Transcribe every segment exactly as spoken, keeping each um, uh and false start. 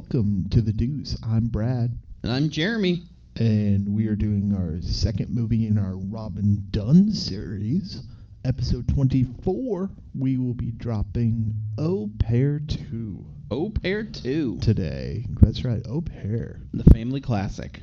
welcome to The Deuce. I'm Brad. And I'm Jeremy. And we are doing our second movie in our Robin Dunn series. Episode twenty-four, we will be dropping Au Pair two. Au Pair two. Today. That's right, Au Pair. The family classic.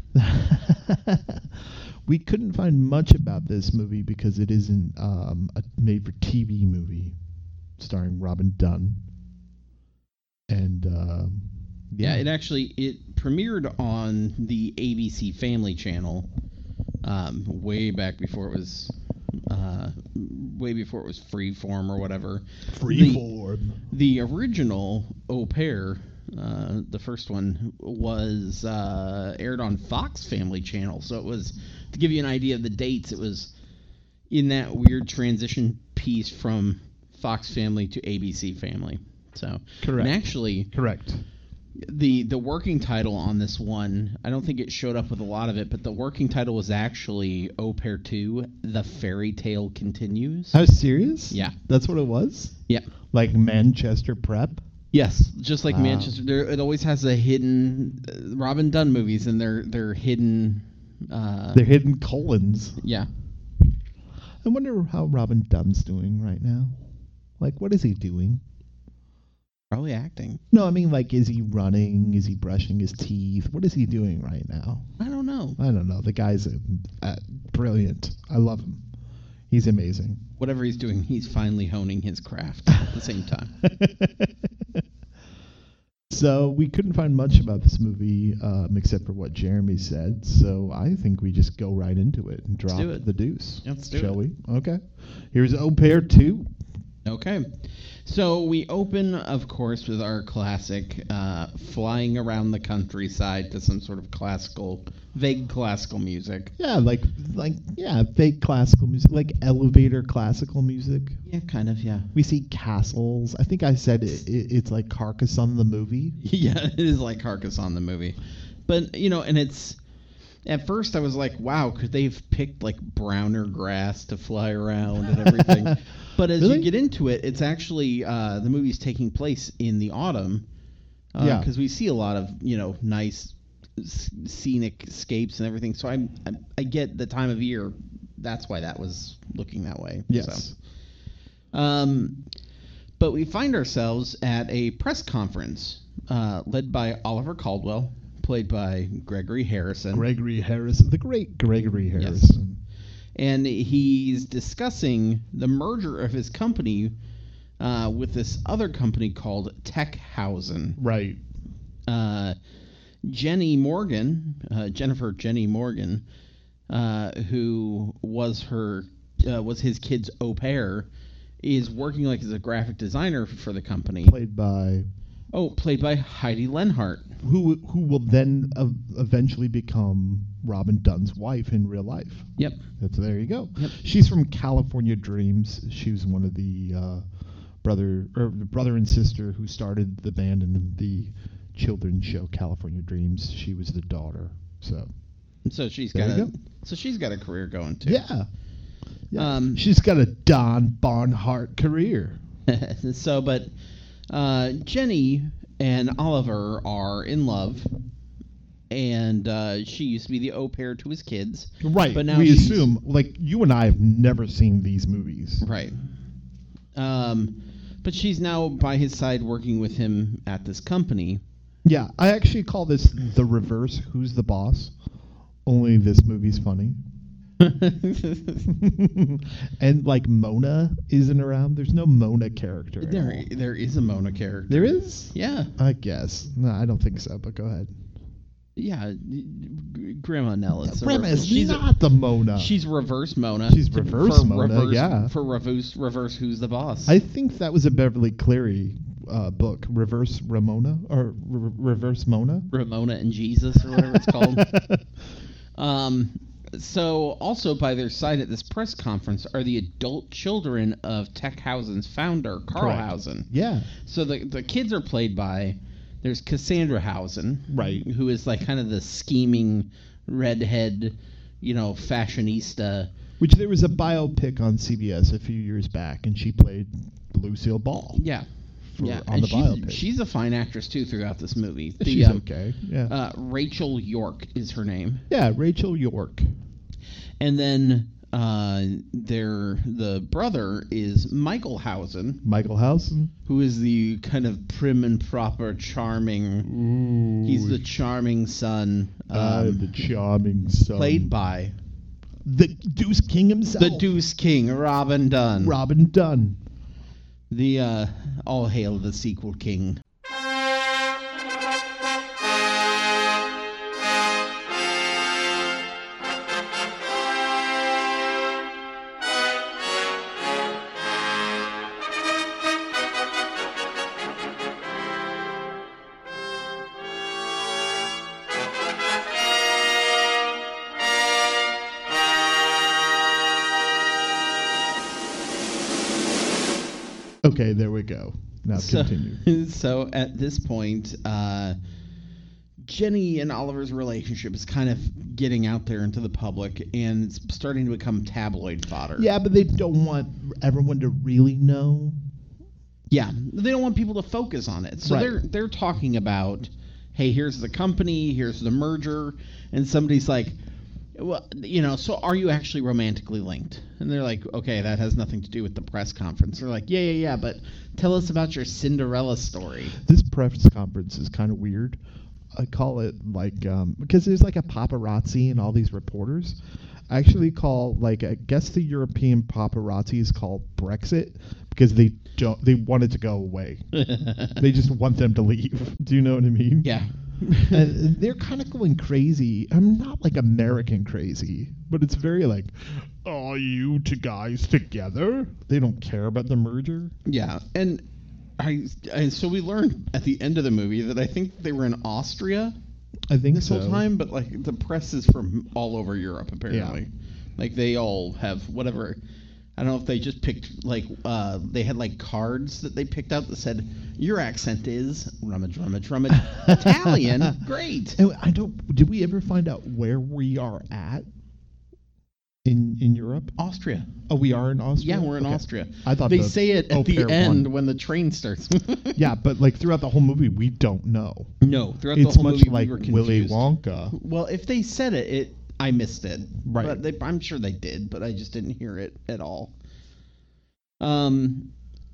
We couldn't find much about this movie because it isn't um, a made-for-T V movie starring Robin Dunn. And, um, yeah. yeah, it actually, it premiered on the A B C Family Channel um, way back before it was, uh, way before it was Freeform or whatever. Freeform. The, the original Au Pair, uh, the first one, was uh, aired on Fox Family Channel. So it was, to give you an idea of the dates, it was in that weird transition piece from Fox Family to A B C Family. So, correct. And actually, correct. The the working title on this one, I don't think it showed up with a lot of it, but the working title was actually Au Pair two, The Fairy Tale Continues. Oh, serious? Yeah. That's what it was? Yeah. Like Manchester Prep? Yes, just like wow. Manchester. There, it always has a hidden uh, Robin Dunn movies, and they're they're hidden. Uh, they're hidden colons. Yeah. I wonder how Robin Dunn's doing right now. Like, what is he doing? Probably acting. No, I mean, like, is he running? Is he brushing his teeth? What is he doing right now? I don't know. I don't know. The guy's uh, brilliant. I love him. He's amazing. Whatever he's doing, he's finally honing his craft at the same time. So we couldn't find much about this movie um, except for what Jeremy said. So I think we just go right into it and drop it. the deuce. Let's do Shall it. we? Okay. Here's Au Pair two. Okay. So we open, of course, with our classic uh, flying around the countryside to some sort of classical, vague classical music. Yeah, like, like yeah, fake classical music, like elevator classical music. Yeah, kind of, yeah. We see castles. I think I said it, it, it's like Carcassonne the movie. Yeah, it is like Carcassonne the movie. But, you know, and it's... At first, I was like, wow, could they have picked, like, browner grass to fly around and everything? But as really? you get into it, it's actually, uh, the movie's taking place in the autumn. Uh, yeah. Because we see a lot of, you know, nice s- scenic escapes and everything. So I, I I get the time of year. That's why that was looking that way. Yes. So. Um, but we find ourselves at a press conference uh, led by Oliver Caldwell, played by Gregory Harrison. Gregory Harrison, the great Gregory Harrison. Yes. And he's discussing the merger of his company uh, with this other company called Techhausen. Right. Uh, Jenny Morgan, uh, Jennifer Jenny Morgan, uh, who was her uh, was his kid's au pair, is working like as a graphic designer for the company. Played by. Oh, played by Heidi Lenhart. Who who will then uh, eventually become Robin Dunn's wife in real life. Yep. That's there you go. Yep. She's from California Dreams. She was one of the uh, brother or the brother and sister who started the band in the children's show California Dreams. She was the daughter. So. So she's there got you a, go. so she's got a career going too. Yeah. yeah. Um, she's got a Don Barnhart career. so, but. Uh, Jenny and Oliver are in love, and uh, she used to be the au pair to his kids. Right. But now we she's, assume, like, you and I have never seen these movies. Right. Um, but she's now by his side working with him at this company. Yeah, I actually call this the reverse Who's the Boss? Only this movie's funny. And like Mona isn't around. There's no Mona character. at There, all. there is a Mona character. There is? Yeah. I guess. No, I don't think so, but go ahead. Yeah. G- Grandma Nell is. a Grandma re- is she's not a, the Mona. She's reverse Mona. She's to- reverse for Mona, reverse, yeah. For reverse, reverse Who's the Boss. I think that was a Beverly Cleary uh, book, Reverse Ramona, or re- Reverse Mona. Ramona and Jesus, or whatever it's called. Um, so also by their side at this press conference are the adult children of Techhausen's founder, Carl Correct. Hausen. Yeah. So the the kids are played by, there's Cassandra Hausen, Right. who is like kind of the scheming redhead, you know, fashionista. Which there was a biopic on C B S a few years back, and she played Lucille Ball. Yeah. for yeah, on and the she's, biopic. she's a fine actress too throughout this movie. The, she's um, okay. Yeah. Uh, Rachel York is her name. Yeah, Rachel York. And then uh, their the brother is Michael Hausen, Michael Hausen. who is the kind of prim and proper, charming. Ooh. He's the charming son, uh, um, the charming son. played by the Deuce King himself. the Deuce King, Robin Dunn. Robin Dunn. The uh, all hail the sequel king. Okay, there we go. Now So, continue. so at this point, uh, Jenny and Oliver's relationship is kind of getting out there into the public, and it's starting to become tabloid fodder. Yeah, but they don't want everyone to really know. Yeah, they don't want people to focus on it. So Right. they're they're talking about, hey, here's the company, here's the merger, and somebody's like, well, you know, so are you actually romantically linked? And they're like, okay, that has nothing to do with the press conference. They're like, yeah, yeah, yeah, but tell us about your Cinderella story. This press conference is kind of weird. I call it like um, because there's like a paparazzi and all these reporters. I actually call like I guess the European paparazzi is called Brexit because they don't they want it to go away. They just want them to leave. Do you know what I mean? Yeah. And they're kind of going crazy. I'm not like American crazy, but it's very like, are you two guys together? They don't care about the merger. Yeah, and I, I so we learned at the end of the movie that I think they were in Austria I think this so. whole time, but like the press is from all over Europe apparently. Like they all have whatever. I don't know if they just picked like uh, they had like cards that they picked out that said your accent is rummage rummage rummage Italian. Great. And I don't. Did we ever find out where we are at in in Europe? Austria. Oh, we are in Austria. Yeah, we're in Okay. Austria. I thought they the say it au at the pair end one- when the train starts. Yeah, but like throughout the whole movie, we don't know. No, throughout It's the whole much movie like we were Willy confused. Wonka. Well, if they said it, it I missed it. Right. But they, I'm sure they did, but I just didn't hear it at all. Um.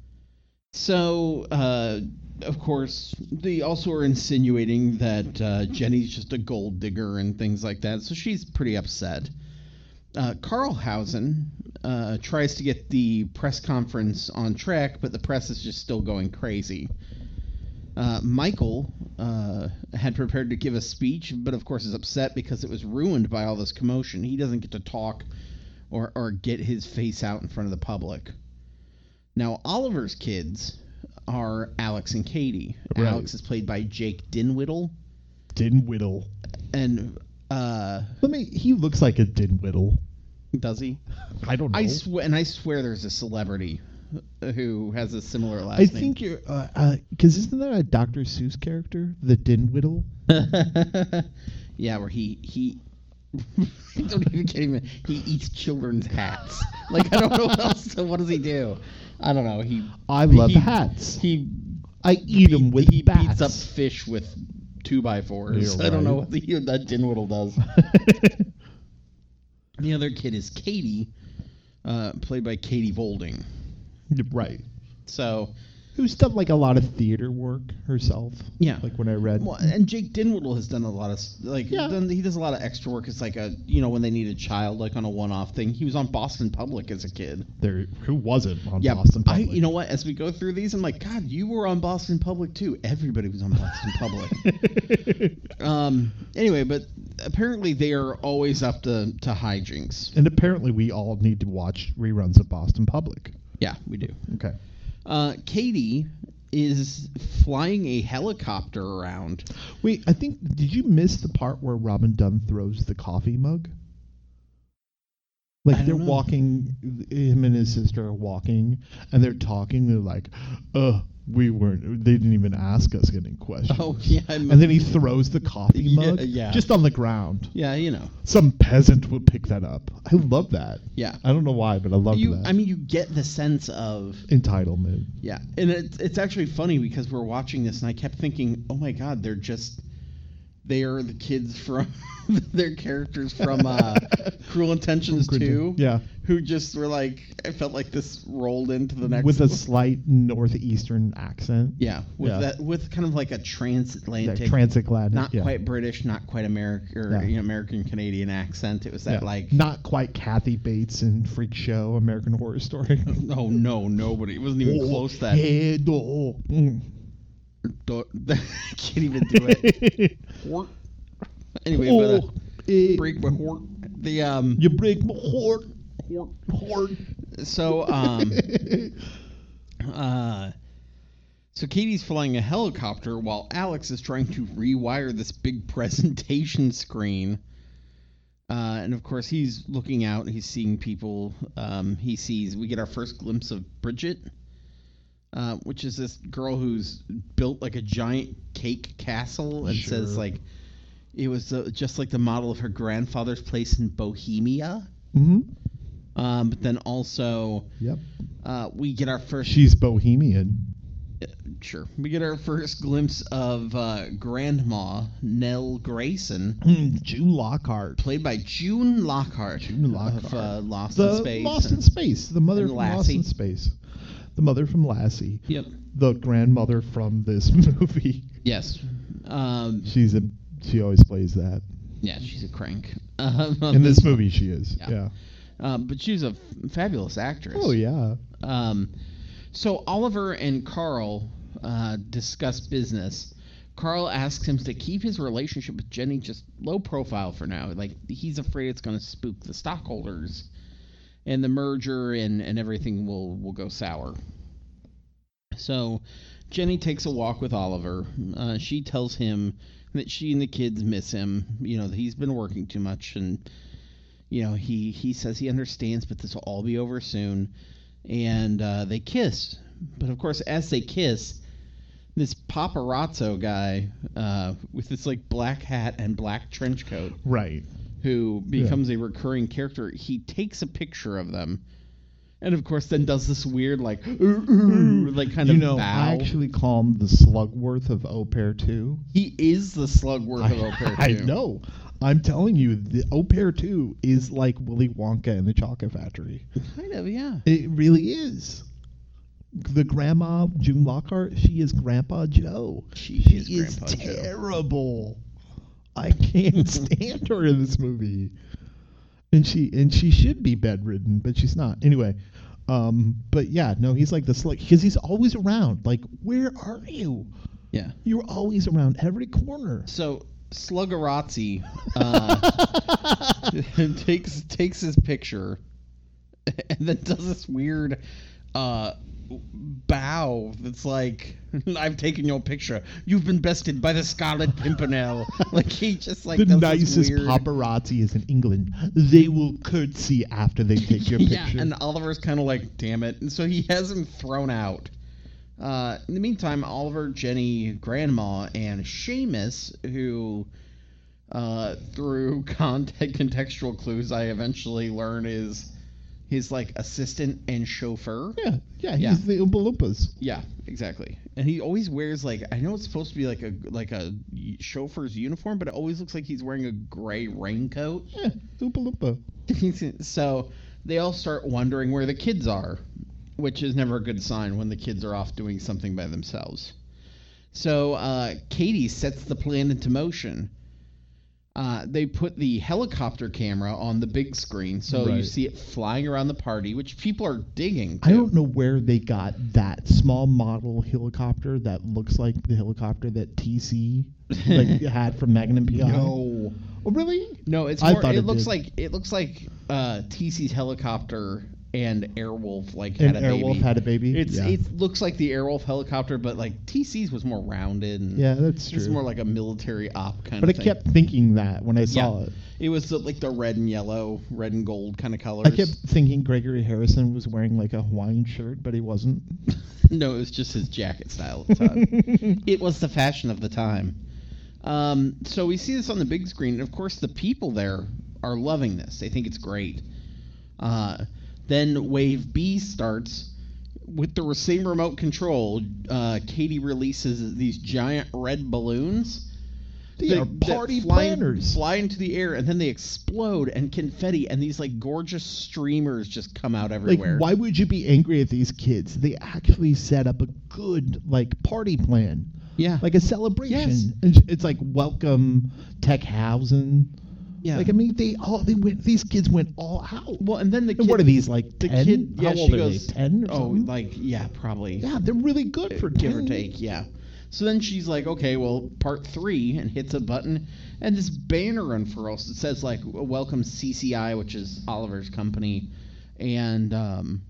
So, uh, of course, they also are insinuating that uh, Jenny's just a gold digger and things like that. So she's pretty upset. Uh, Carl Hausen uh, tries to get the press conference on track, but the press is just still going crazy. Uh, Michael uh, had prepared to give a speech, but of course is upset because it was ruined by all this commotion. He doesn't get to talk or, or get his face out in front of the public. Now, Oliver's kids are Alex and Katie. Right. Alex is played by Jake Dinwiddle. Dinwiddle. And, uh... Let me. He looks like a Dinwiddle. Does he? I don't know. I sw- and I swear there's a celebrity who has a similar last I name. think you're. Uh, uh, Because isn't that a Doctor Seuss character, the Dinwiddle? Yeah, where he he I don't even get him. He eats children's hats. Like I don't know what else. So what does he do? I don't know. He I love he, hats. He I eat beat- them with he bats. beats up fish with two by fours. You're I don't know right. what the, that Dinwiddle does. The other kid is Katie, uh, played by Katie Volding. Right. So Who's done like a lot of theater work herself. yeah. Like when I read. Well, and Jake Dinwiddle has done a lot of s- like Yeah. done, he does a lot of extra work. It's like a you know when they need a child like on a one-off thing. He was on Boston Public as a kid. There, who wasn't on Yeah, Boston I, Public? you know what? As we go through these, I'm like, God, you were on Boston Public too. Everybody was on Boston Public. um. Anyway, but apparently they are always up to to hijinks. And apparently we all need to watch reruns of Boston Public. Yeah, we do. Okay. Uh, Katie is flying a helicopter around. Wait, I think did you miss the part where Robin Dunn throws the coffee mug? Like I they're don't know. walking, him and his sister are walking, and they're talking. They're like, "Uh, we weren't. They didn't even ask us any questions." Oh yeah, I'm- And then he throws the coffee Yeah, mug yeah. just on the ground. yeah, you know, Some peasant would pick that up. I love that. yeah. I don't know why, but I love You, that. I mean, you get the sense of Entitlement. yeah, and it's it's actually funny because we're watching this, and I kept thinking, oh my god, they're just they are the kids from their characters from uh, Cruel Intentions From Cruel two, Yeah. who just were like, I felt like this rolled into the next With a slight northeastern accent. yeah, with Yeah. that with kind of like a transatlantic, That transatlantic. not yeah. quite British, not quite American, or Yeah. you know, American Canadian accent. It was that Yeah. like, Not quite Kathy Bates in Freak Show, American Horror Story. oh no, nobody. It wasn't even close to that. Hey, do- mm. Do- I can't even do it. Anyway, but uh, Oh, eh, break my heart. The um, You break my heart. Heart. so um, uh, so Katie's flying a helicopter while Alex is trying to rewire this big presentation screen. Uh, and of course, he's looking out. He's seeing people. Um, he sees. We get our first glimpse of Bridget, uh, which is this girl who's built like a giant cake castle and Sure. says like it was uh, just like the model of her grandfather's place in Bohemia. Mm-hmm. Um, but then also, Yep. uh, we get our first. She's Bohemian. Sure. We get our first glimpse of uh, Grandma Nell Grayson, Mm, June Lockhart. played by June Lockhart. June Lockhart. Of, uh, Lost The in Space. Lost in and- Space. The mother and from Lost Lassie. in Space. The mother from Lassie. Yep. The grandmother from this movie. Yes. Um, She's a. She always plays that. yeah, she's a crank. Um, In this movie, she is. Yeah. Yeah. Um, but she's a f- fabulous actress. Oh yeah. Um, so Oliver and Carl uh, discuss business. Carl asks him to keep his relationship with Jenny just low profile for now. Like, he's afraid it's going to spook the stockholders, and the merger and, and everything will, will go sour. So Jenny takes a walk with Oliver. Uh, she tells him that she and the kids miss him. You know, that he's been working too much, and you know, he, he says he understands, but this will all be over soon. And uh, they kiss. But of course, as they kiss, this paparazzo guy uh, with this like black hat and black trench coat, Right. who becomes a recurring character, he takes a picture of them. And of course, then does this weird like, "Ooh, ooh," like kind you of know, bow. I actually call him the Slugworth of Au Pair two. He is the Slugworth of Au Pair I two. know. I'm telling you, the Au Pair two is like Willy Wonka and the Chocolate Factory. Kind of, yeah. It really is. The grandma, June Lockhart, she is Grandpa Joe. She She is is Grandpa Joe. terrible. I can't stand her in this movie. And she and she should be bedridden, but she's not. Anyway, um, but yeah, no, he's like the slug because he's always around. Like, where are you? Yeah. You're always around every corner. So Sluggerazzi uh, takes takes his picture and then does this weird uh, bow that's like, I've taken your picture. You've been bested by the Scarlet Pimpernel. Like, he just like the does this nicest weird... paparazzi is in England. They will curtsy after they take your picture. Yeah, and Oliver's kind of like, damn it. And so he has him thrown out. Uh, in the meantime, Oliver, Jenny, Grandma, and Seamus, who, uh, through context, contextual clues, I eventually learn is his, like, assistant and chauffeur. yeah, yeah, he's Yeah. the Oompa Loompas. Yeah, exactly. And he always wears, like, I know it's supposed to be like a like a chauffeur's uniform, but it always looks like he's wearing a gray raincoat. Yeah, Oompa Loompa. So they all start wondering where the kids are, which is never a good sign when the kids are off doing something by themselves. So uh, Katie sets the plan into motion. Uh, they put the helicopter camera on the big screen, so you Right. see it flying around the party, which people are digging. I too. don't know where they got that small model helicopter that looks like the helicopter that T C like had from Magnum P I. No, Oh, really? no, it's I more. thought It, it looks did. like it looks like uh, T C's helicopter and Airwolf like And had a Airwolf baby. had a baby. It's yeah. it looks like the Airwolf helicopter, but like T C's was more rounded. And yeah, that's true. It's more like a military op kind but of I thing. kept thinking that when I saw Yeah. it. It was the, like the red and yellow, red and gold kind of colors. I kept thinking Gregory Harrison was wearing like a Hawaiian shirt, but he wasn't. No, it was just his jacket style at the time. It was the fashion of the time. Um, so we see this on the big screen, and of course the people there are loving this. They think it's great. Uh, then Wave B starts with the same remote control. Uh, Katie releases these giant red balloons. They that- are that party fly, planners. fly into the air, and then they explode, and confetti, and these like gorgeous streamers just come out everywhere. Like, why would you be angry at these kids? They actually set up a good like party plan, Yeah. like a celebration. Yes. And it's like welcome Techhausen. Yeah. Like I mean, they all they went. These kids went all out. Well, and then the And kid, what are these like the ten? kid, yeah, How she old are goes, they? Ten or oh, something? like, yeah, probably. yeah, they're really good for give or ten. take, yeah. So then she's like, okay, well, part three, and hits a button, and this banner unfurls. It says, like, welcome C C I, which is Oliver's company, and um,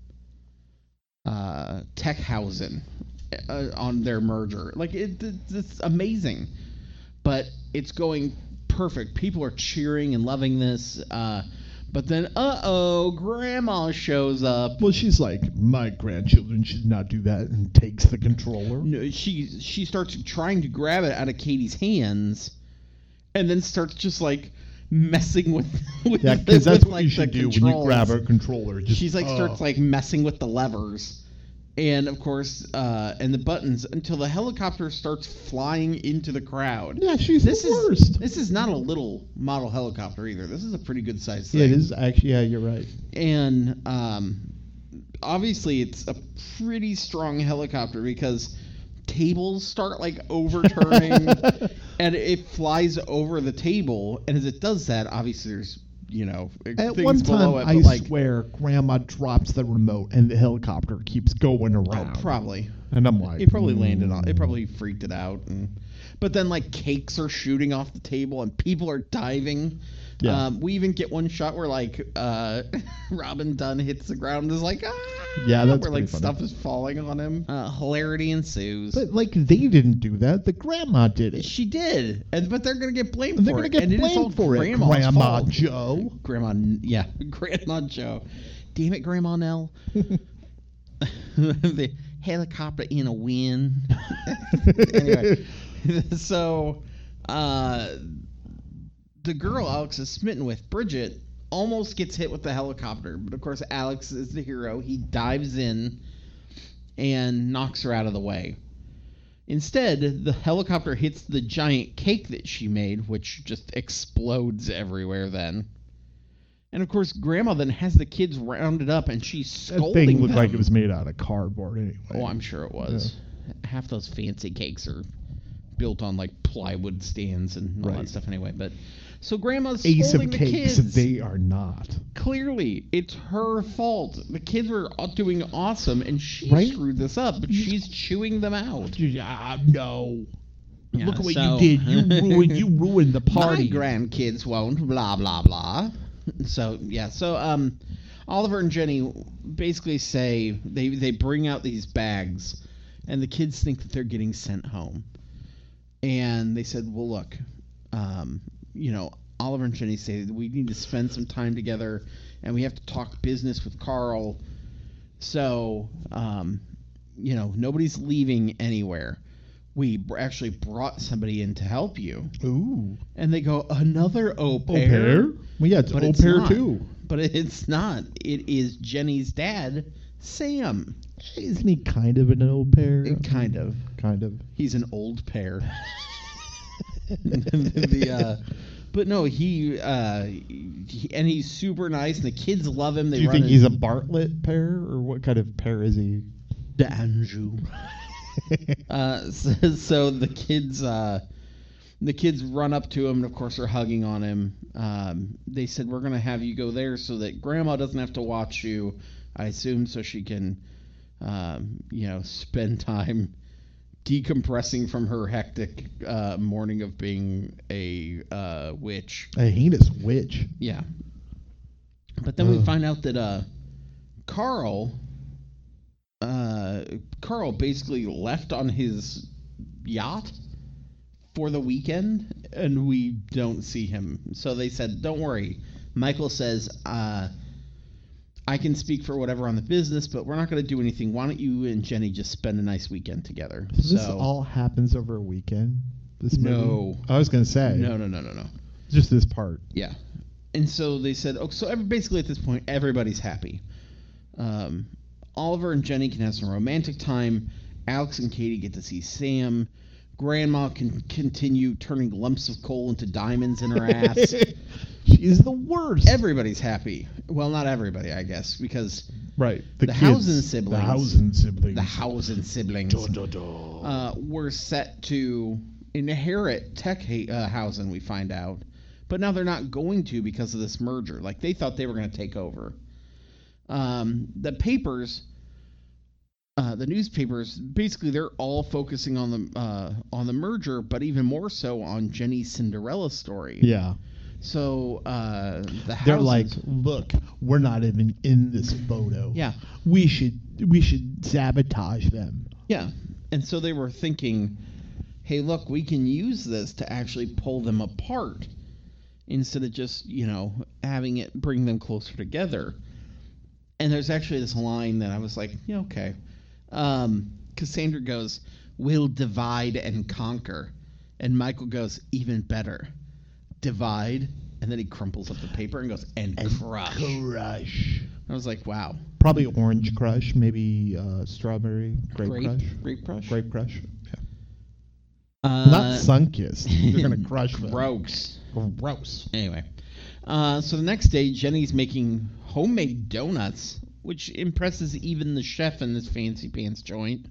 uh, Techhausen uh, on their merger. Like, it, it, it's amazing. But it's going perfect. People are cheering and loving this. Uh, but then, uh-oh, Grandma shows up. Well, she's like, my grandchildren should not do that, and takes the controller. No, she she starts trying to grab it out of Katie's hands, and then starts just like messing with with, Yeah, the, because that's with, what like, you the should do when controls. you grab a controller. Just, She's like uh, starts like messing with the levers, and of course, uh, and the buttons until the helicopter starts flying into the crowd. Yeah, she's This the is worst. this is not a little model helicopter either. This is a pretty good sized thing. Yeah, it is actually. Yeah, you're right. And um, obviously it's a pretty strong helicopter because tables start like overturning and it flies over the table, and as it does that, obviously there's, you know, At things one time, below it, I but like swear, Grandma drops the remote and the helicopter keeps going oh, around. probably And I'm like, it probably landed on it mm. probably freaked it out. And but then like cakes are shooting off the table and people are diving. Yeah. Um, we even get one shot where like uh, Robin Dunn hits the ground and is like, ah! Yeah, that's where like pretty funny. stuff is falling on him. Uh, hilarity ensues. But like, they didn't do that. The grandma did it. She did, and but they're gonna get blamed And they're for gonna it. get and it is all blamed for it. Grandma's Grandma fault. Joe. Grandma, yeah, Grandma Joe. Damn it, Grandma Nell. The helicopter in a wind. Anyway, so uh, the girl Alex is smitten with, Bridget, almost gets hit with the helicopter, but of course Alex is the hero. He dives in and knocks her out of the way. Instead, the helicopter hits the giant cake that she made, which just explodes everywhere then. And of course, Grandma then has the kids rounded up, and she's That scolding thing looked them. like it was made out of cardboard anyway. Oh, I'm sure it was. Half those fancy cakes are built on like plywood stands and all Right. that stuff anyway. But so Grandma's Ace scolding of the cakes, kids. they are not. Clearly, it's her fault. The kids were doing awesome, and she Right? screwed this up. But she's chewing them out. Ah, no. Yeah, Look at what so- you did. You ruined. You ruined the party. My grandkids won't. Blah blah blah. So yeah. So um, Oliver and Jenny basically say they they bring out these bags, and the kids think that they're getting sent home. And they said, well, look, um, you know, Oliver and Jenny say that we need to spend some time together, and we have to talk business with Carl. So, um, you know, nobody's leaving anywhere. We br- actually brought somebody in to help you. Ooh. And they go, another au Au pair? pair? Well, yeah, it's But au it's pair not. too. But it's not. It is Jenny's dad, Sam. Isn't he kind of an au pair? Kind of. Kind of. He's an old pair. the, uh, but no, he, uh, he, and he's super nice, and the kids love him. They Do you run think in- he's a Bartlett pair, or what kind of pair is he? D'Anjou. uh, so, so the kids, uh, the kids run up to him, and of course they're hugging on him. Um, they said, "We're gonna have you go there so that Grandma doesn't have to watch you." I assume so she can, um, you know, spend time decompressing from her hectic uh, morning of being a uh, witch. A heinous witch. Yeah. But then we Ugh. find out that uh, Carl, uh, Carl basically left on his yacht for the weekend, and we don't see him. So they said, don't worry. Michael says, uh, I can speak for whatever on the business, but we're not going to do anything. Why don't you and Jenny just spend a nice weekend together? So this so, all happens over a weekend? This movie? No. I was going to say. No, no, no, no, no. Just this part. Yeah. And so they said, oh, so every, basically at this point, everybody's happy. Um, Oliver and Jenny can have some romantic time. Alex and Katie get to see Sam. Grandma can continue turning lumps of coal into diamonds in her ass. She's the worst. Everybody's happy. Well, not everybody, I guess, because right. The, the kids, Housen siblings. The Housen siblings. The Housen siblings. Da, da, da. Uh, were set to inherit Tech uh, Housen, we find out. But now they're not going to because of this merger. Like, they thought they were going to take over. Um, the papers... Uh, the newspapers, basically, they're all focusing on the uh, on the merger, but even more so on Jenny's Cinderella story. Yeah. So uh, the they're houses, like, look, we're not even in this photo. Yeah. We should we should sabotage them. Yeah. And so they were thinking, hey, look, we can use this to actually pull them apart instead of just, you know, having it bring them closer together. And there's actually this line that I was like, yeah, okay. Um, Cassandra goes, we'll divide and conquer. And Michael goes, even better. Divide. And then he crumples up the paper and goes, and, and crush. Crush. I was like, wow. Probably orange crush, maybe uh, strawberry, grape, grape crush. Grape crush? Grape crush. Yeah. Uh, Not sun-kissed. They're going to crush them. Gross. Gross. Anyway. Uh, so the next day, Jenny's making homemade donuts, which impresses even the chef in this fancy pants joint.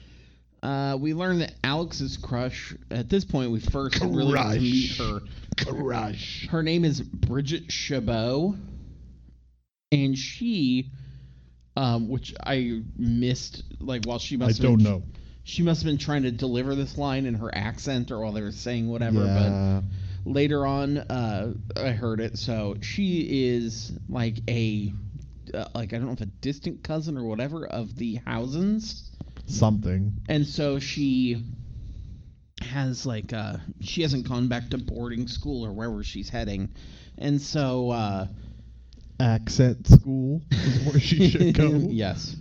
Uh, we learn that Alex's crush, at this point we first crush. really get to meet her. Crush. Her name is Bridget Chabot, and she, um, which I missed, like while she must I don't been, know. She must have been trying to deliver this line in her accent or while they were saying whatever, Yeah. but later on, uh, I heard it. So she is like a, uh, like I don't know if a distant cousin or whatever of the Housens. Something. And so she has like, uh, she hasn't gone back to boarding school or wherever she's heading, and so uh, accent school is where she should go. Yes.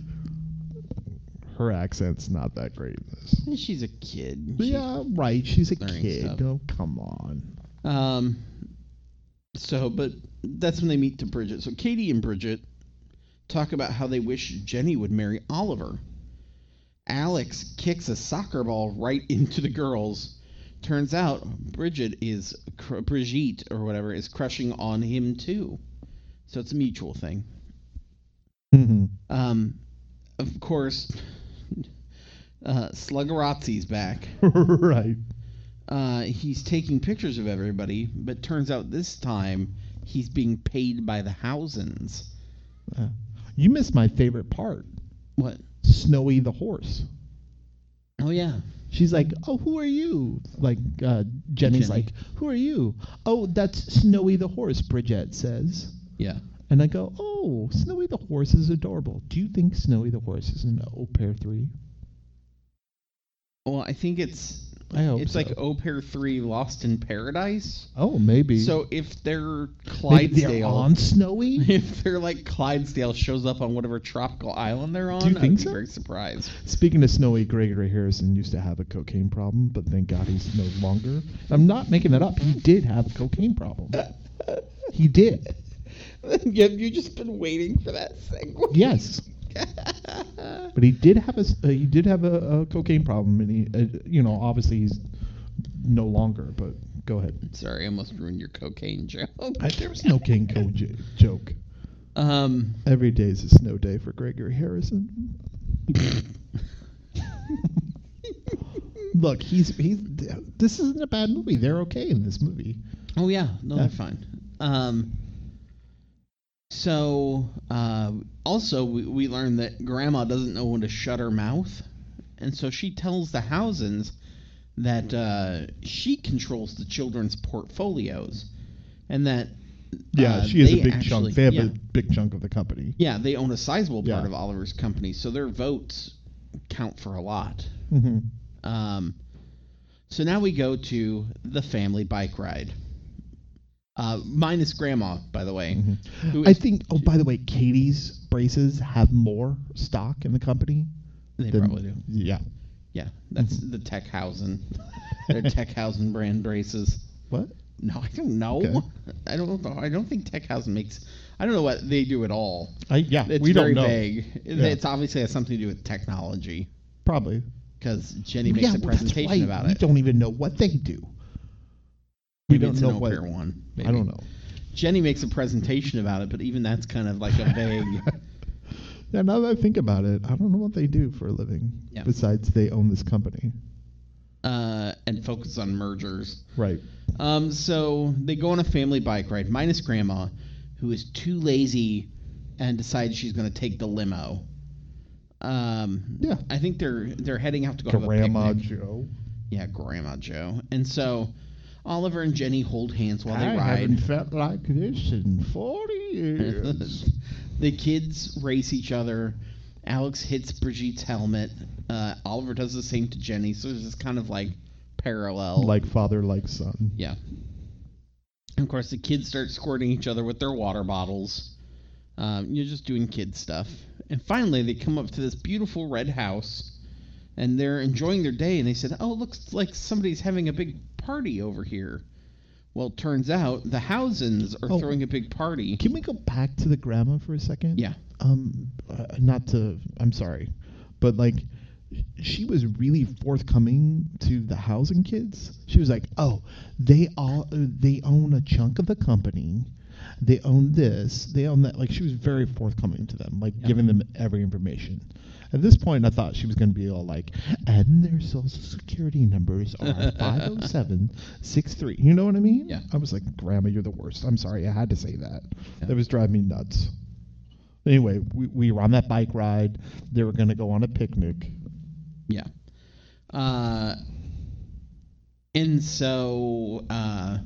Her accent's not that great in this. She's a kid. She's Yeah, right. She's a kid. stuff. Oh, come on. Um. So, but that's when they meet to Bridget. So Katie and Bridget talk about how they wish Jenny would marry Oliver. Alex kicks a soccer ball right into the girls. Turns out Bridget is cr- Brigitte or whatever is crushing on him too. So it's a mutual thing. Mm-hmm. Um, of course, uh, Sluggerazzi's back. Right. Uh, he's taking pictures of everybody, but turns out this time he's being paid by the Housens. Uh, you missed my favorite part. What? Snowy the horse. Oh, yeah. She's like, oh, who are you? Like, uh, Jenny's Jenny. like, who are you? Oh, that's Snowy the horse, Bridget says. Yeah. And I go, oh, Snowy the horse is adorable. Do you think Snowy the horse is in Au Pair three? Well, I think it's I hope it's so. like Au Pair three Lost in Paradise. Oh, maybe. So if they're Maybe Clydesdale, they're on Snowy? if they're like Clydesdale shows up on whatever tropical island they're on, Do you think I'd be so? very surprised. Speaking of Snowy, Gregory Harrison used to have a cocaine problem, but thank God he's no longer. I'm not making that up. He did have a cocaine problem. He did. Have you just been waiting for that segue? Yes. But he did have a s- uh, he did have a, a cocaine problem, and he uh, you know obviously he's no longer. But go ahead. Sorry, I almost ruined your cocaine joke. I, there was no King Co j- joke. Um, Every day is a snow day for Gregory Harrison. Look, he's he's. This isn't a bad movie. They're okay in this movie. oh yeah, no, Yeah. they're fine. Um, so uh, also we, we learned that Grandma doesn't know when to shut her mouth, and so she tells the Housens that uh, she controls the children's portfolios, and that Yeah, uh, she has they a big actually- chunk. They have yeah. a big chunk of the company. Yeah, they own a sizable part Yeah. of Oliver's company, so their votes count for a lot. hmm Um, so now we go to the family bike ride. Uh, minus Grandma, by the way. hmm who I is- think. Oh, by the way, Katie's braces have more stock in the company. They than- probably do. Yeah. Yeah, that's Mm-hmm. the Techhausen. They're Techhausen brand braces. What? No, I don't know. Okay. I don't know. I don't think Techhausen makes. I don't know what they do at all. I yeah. It's we very don't know. vague. It- Yeah. It's obviously has something to do with technology Probably. because Jenny makes yeah, a well, that's presentation right. about we it. don't even know what they do. We Maybe don't it's know an what. Au Pair one. I don't maybe. know. Jenny makes a presentation about it, but even that's kind of like a vague. Yeah, now that I think about it, I don't know what they do for a living. Yeah. Besides, they own this company. uh, and focus on mergers. Right. Um, so they go on a family bike ride, minus Grandma, who is too lazy and decides she's going to take the limo. Um, Yeah. I think they're they're heading out to go have a Grandma picnic. Joe. Yeah, Grandma Joe. And so Oliver and Jenny hold hands while they I ride. haven't felt like this in forty years. The kids race each other. Alex hits Brigitte's helmet. Uh, Oliver does the same to Jenny. So there's this kind of like parallel. Like father, like son. Yeah. And of course, the kids start squirting each other with their water bottles. Um, you're just doing kid stuff. And finally, they come up to this beautiful red house, and they're enjoying their day. And they said, "Oh, looks like somebody's having a big party over here." Well, it turns out the Housens are Oh. throwing a big party. Can we go back to the grandma for a second? Yeah. Um, uh, not to. I'm sorry, but like, she was really forthcoming to the housing kids. She was like, "Oh, they all they own a chunk of the company. They own this. They own that." Like, she was very forthcoming to them, like Yeah. giving them every information. At this point, I thought she was going to be all like, "And their social security numbers are five oh seven six three." You know what I mean? Yeah. I was like, "Grandma, you're the worst." I'm sorry, I had to say that. Yeah. That was driving me nuts. Anyway, we, we were on that bike ride. They were going to go on a picnic. Yeah. Uh, and so, uh,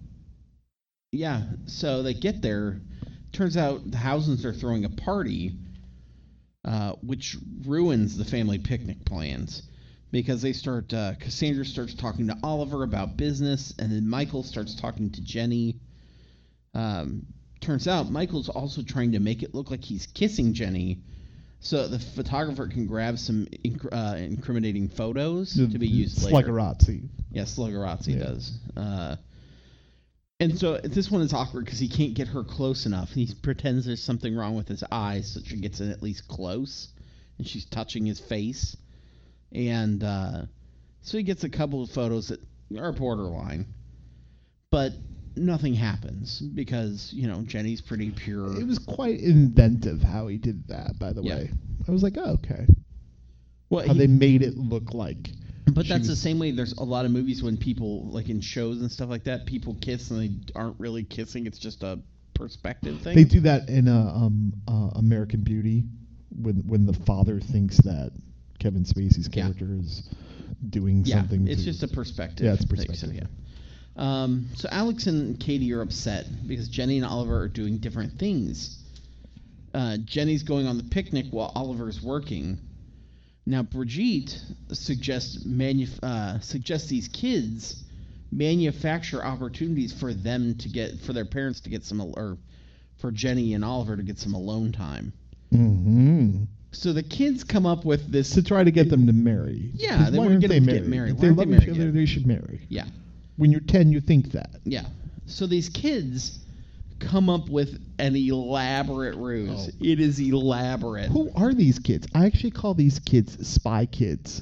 yeah, so they get there. Turns out the Housens are throwing a party, uh, which ruins the family picnic plans. Because they start, uh, Cassandra starts talking to Oliver about business, and then Michael starts talking to Jenny. Um, turns out Michael's also trying to make it look like he's kissing Jenny, so the photographer can grab some inc- uh, incriminating photos to be used later. Sluggerazzi. Yeah, Sluggerazzi Yeah. does. Uh, and so this one is awkward because he can't get her close enough. He pretends there's something wrong with his eyes, so she gets in at least close, and she's touching his face. And uh, so he gets a couple of photos that are borderline, but nothing happens because, you know, Jenny's pretty pure. It was quite inventive how he did that, by the Yeah. way. I was like, oh, okay. Well, How he- they made it look like. But she that's the was- same way there's a lot of movies when people, like in shows and stuff like that, people kiss and they aren't really kissing. It's just a perspective thing. They do that in uh, um, uh, American Beauty when when the father thinks that Kevin Spacey's Yeah. character is doing yeah, something. it's to, just a perspective. Yeah, it's thing, perspective. So, yeah. Um, so Alex and Katie are upset because Jenny and Oliver are doing different things. Uh, Jenny's going on the picnic while Oliver's working. Now Brigitte suggests manuf- uh, suggests these kids manufacture opportunities for them to get for their parents to get some al- or for Jenny and Oliver to get some alone time. Mm-hmm. So the kids come up with this. To try to get them to marry. Yeah, 'Cause they why wanna aren't get they them to get married? married. If Why they aren't love they each married other, yet? they should marry. Yeah, When you're ten, you think that. yeah. So these kids come up with an elaborate ruse. Oh. It is elaborate. Who are these kids? I actually call these kids spy kids.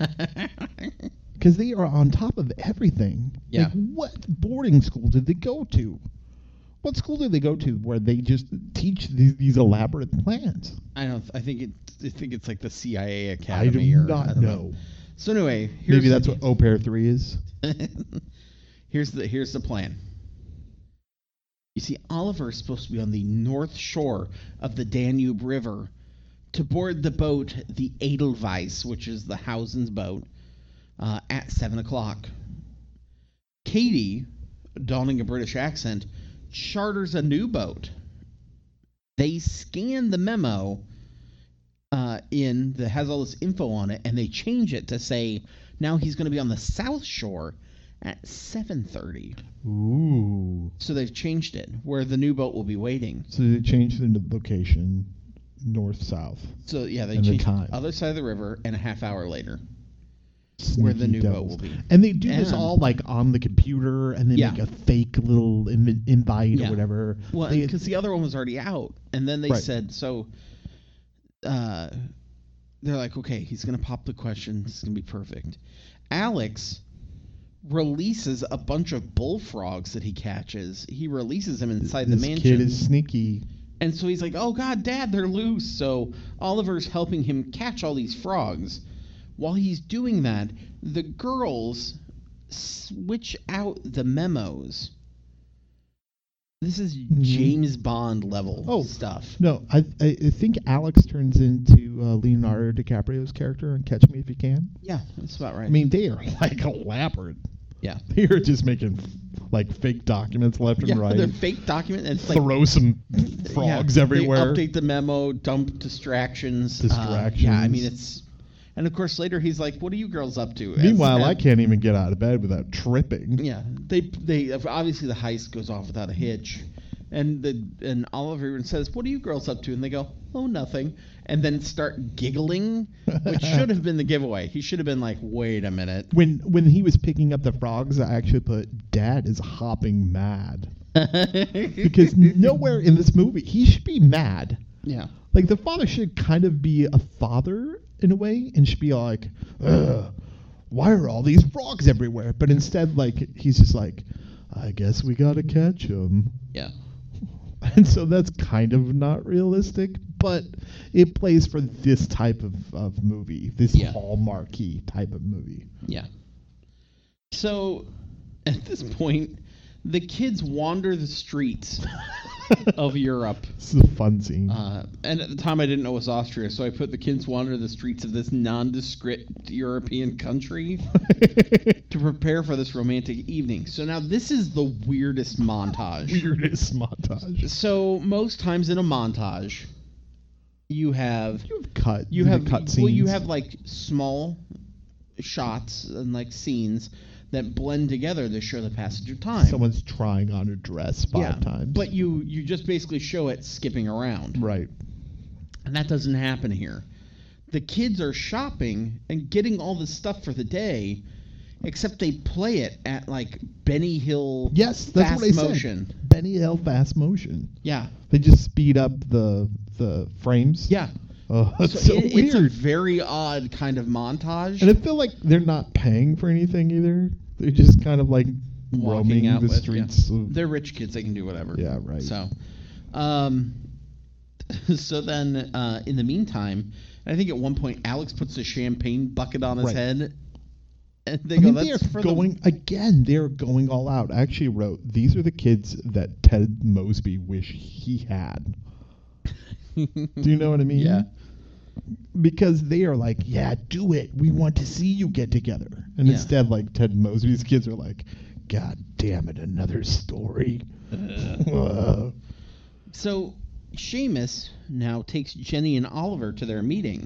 Because they are on top of everything. Yeah. Like, what boarding school did they go to? What school did they go to where they just teach these, these elaborate plans? I don't. I think it. I think it's like the C I A I Academy. do or, not I don't know. So anyway, here's Maybe that's the, what Au Pair three is. here's the here's the plan. You see, Oliver is supposed to be on the north shore of the Danube River to board the boat, the Edelweiss, which is the Housen's boat, uh, at seven o'clock. Katie, donning a British accent, charters a new boat. They scan the memo uh, in that has all this info on it, and they change it to say now he's going to be on the South Shore at seven thirty. Ooh. So they've changed it where the new boat will be waiting. So they changed the location north south. So yeah, they And the changed time. the other side of the river, and a half hour later, where the Sneaky new boat devils. will be. And they do this And- all like on the computer, and they Yeah. make a fake little inv- invite Yeah. or whatever. Well, They- because the other one was already out, and then they Right. said so. Uh, they're like, okay, he's gonna pop the question. It's gonna be perfect. Alex releases a bunch of bullfrogs that he catches. He releases them inside this the mansion. kid is sneaky. And so he's like, oh, God, Dad, they're loose. So Oliver's helping him catch all these frogs. While he's doing that, the girls switch out the memos. This is James Bond level Oh. stuff. No, I, I I think Alex turns into uh, Leonardo DiCaprio's character in Catch Me If You Can. Yeah, that's about right. I mean, they are like elaborate. yeah. They are just making like fake documents left Yeah, and right. they're fake document. And it's like, Throw some frogs yeah, everywhere. They update the memo, dump distractions. Uh, Distractions. yeah, I mean, it's... And, of course, later he's like, what are you girls up to? As- Meanwhile, as- I can't even get out of bed without tripping. Yeah, they they obviously the heist goes off without a hitch, and the and Oliver even says, "What are you girls up to?" And they go, "Oh, nothing," and then start giggling, which should have been the giveaway. He should have been like, "Wait a minute." When when he was picking up the frogs, I actually put, "Dad is hopping mad," because nowhere in this movie he should be mad. Yeah, Like the father should kind of be a father in a way, and should be like, Ugh, "Why are all these frogs everywhere?" But instead, like he's just like, "I guess we gotta catch them." yeah, And so that's kind of not realistic, but it plays for this type of, of movie, this Yeah. Hallmarky type of movie. yeah. So, at this point, the kids wander the streets of Europe. It's a fun scene. Uh, and at the time, I didn't know it was Austria, so I put the kids wander the streets of this nondescript European country to prepare for this romantic evening. So now this is the weirdest montage. Weirdest montage. So most times in a montage, you have You have cut. you the have cut scenes. well, you have like small shots and like scenes that blend together to show the passage of time. Someone's trying on a dress five yeah, times. but you you just basically show it skipping around. right. And that doesn't happen here. The kids are shopping and getting all this stuff for the day, except they play it at like Benny Hill Yes, that's fast what I motion. said. Benny Hill fast motion. Yeah. They just speed up the the frames. Yeah. Oh, that's so, it- weird. It's a very odd kind of montage. And I feel like they're not paying for anything either. They're just kind of like Walking roaming out the with, streets. yeah. of- They're rich kids; they can do whatever. Yeah, right. So, um, so then uh, in the meantime, I think at one point Alex puts a champagne bucket on his Right. head, and they I go, mean, "That's they're for going again. They're going all out. I actually wrote these are the kids that Ted Mosby wish he had. the." Do you know what I mean? Yeah. Because they are like, yeah, do it. We want to see you get together. And Yeah. instead, like Ted Mosby's kids are like, God damn it, another story. Uh, So Seamus now takes Jenny and Oliver to their meeting.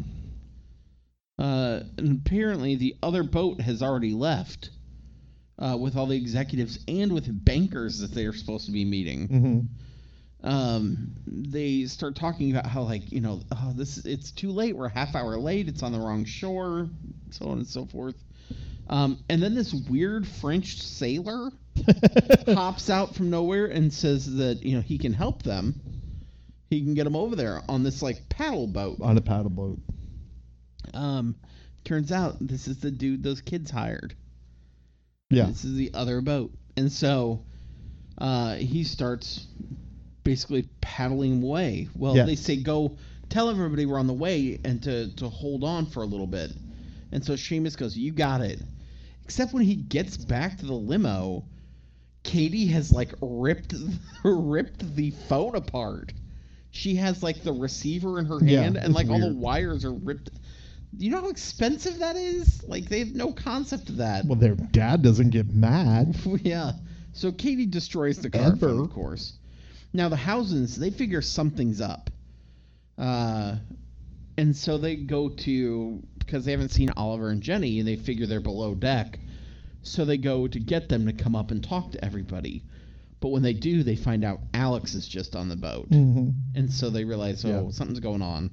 Uh, and apparently the other boat has already left uh, with all the executives and with bankers that they are supposed to be meeting. mhm. Um, they start talking about how, like, you know, oh, this it's too late. We're a half hour late. It's on the wrong shore, so on and so forth. Um, and then this weird French sailor pops out from nowhere and says that, you know, he can help them. He can get them over there on this like paddle boat. On a paddle boat. Um, turns out this is the dude those kids hired. Yeah. This is the other boat. And so uh, he starts basically paddling away. Well, Yes. they say go tell everybody we're on the way and to, to hold on for a little bit. And so Seamus goes, you got it. Except when he gets back to the limo, Katie has like ripped ripped the phone apart. She has like the receiver in her Yeah, hand and it's like all the weird. wires are ripped. You know how expensive that is? Like they have no concept of that. Well, their dad doesn't get mad. Yeah. So Katie destroys the car, Ever. of course. Now the Housens, they figure something's up. Uh, and so they go to, because they haven't seen Oliver and Jenny, and they figure they're below deck. So they go to get them to come up and talk to everybody. But when they do, they find out Alex is just on the boat. Mm-hmm. And so they realize, oh, Yeah. something's going on.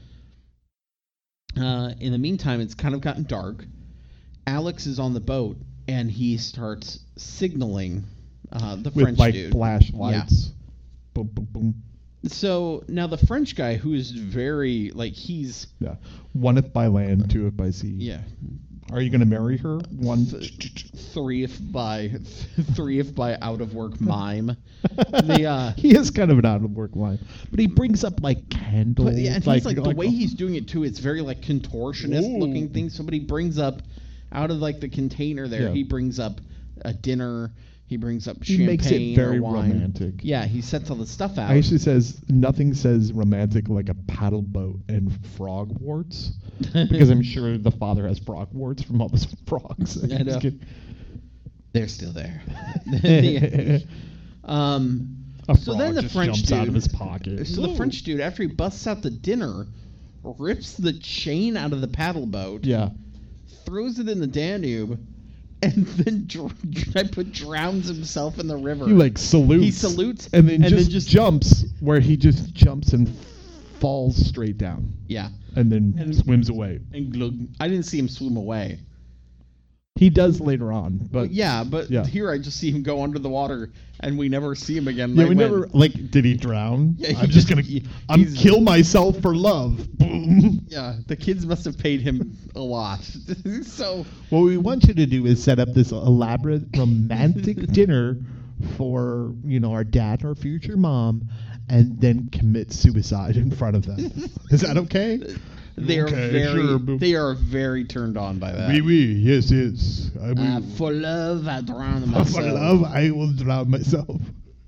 Uh, in the meantime, it's kind of gotten dark. Alex is on the boat, and he starts signaling uh, the With French like dude. flashlights. Boom, boom, boom. So now the French guy, who is very, like, he's, Yeah. One if by land, two if by sea. yeah, Are you going to marry her? One. three if by, three if by out of work mime. The, uh, He is kind of an out of work line, but he brings up like candles. But, yeah, and he's like, the way he's doing it too, it's very like contortionist Ooh. looking thing. Somebody brings up out of like the container there, Yeah. he brings up a dinner, he brings up He champagne makes it very or wine. romantic. Yeah, he sets all the stuff out. Actually says nothing says romantic like a paddle boat and frog warts, because I'm sure the father has frog warts from all those frogs. I know. Just kidding. They're still there. The- um, A so frog then the just French jumps dude, out of his pocket. So the French dude, after he busts out the dinner, rips the chain out of the paddle boat, Yeah. throws it in the Danube, and then dr- I put drowns himself in the river. He like salutes. He salutes and then and just, then just- jumps where he just jumps and falls straight down yeah, and then And- swims away. and glug. I didn't see him swim away. He does later on, but But yeah, but yeah. here I just see him go under the water, and we never see him again. yeah, I we went, never like. Did he drown? Yeah, he I'm just just- gonna. he- I'm he's- kill myself for love. Boom. Yeah, the kids must have paid him a lot. So What we want you to do is set up this elaborate romantic dinner for, you know, our dad and our future mom, and then commit suicide in front of them. Is that okay? they are Okay, very, sure, but- they are very turned on by that. Oui, oui, yes, yes. I will. Uh, for love, I drown myself. For love, I will drown myself.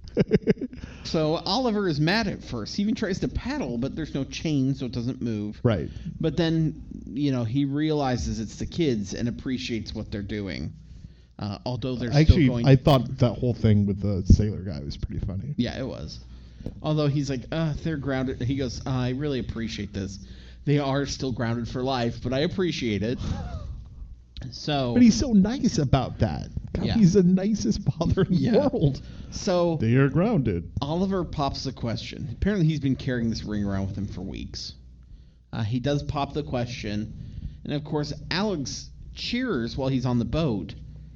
So Oliver is mad at first. He even tries to paddle, but there's no chain, so it doesn't move. Right. But then, you know, he realizes it's the kids and appreciates what they're doing. Uh, although they're Actually, still going. I thought that whole thing with the sailor guy was pretty funny. Yeah, it was. Although he's like, uh, they're grounded. He goes, I really appreciate this. They are still grounded for life, but I appreciate it. So, But he's so nice about that. God, Yeah. He's the nicest father in Yeah. the world. so They are grounded. Oliver pops the question. Apparently, he's been carrying this ring around with him for weeks. Uh, he does pop the question, and of course, Alex cheers while he's on the boat.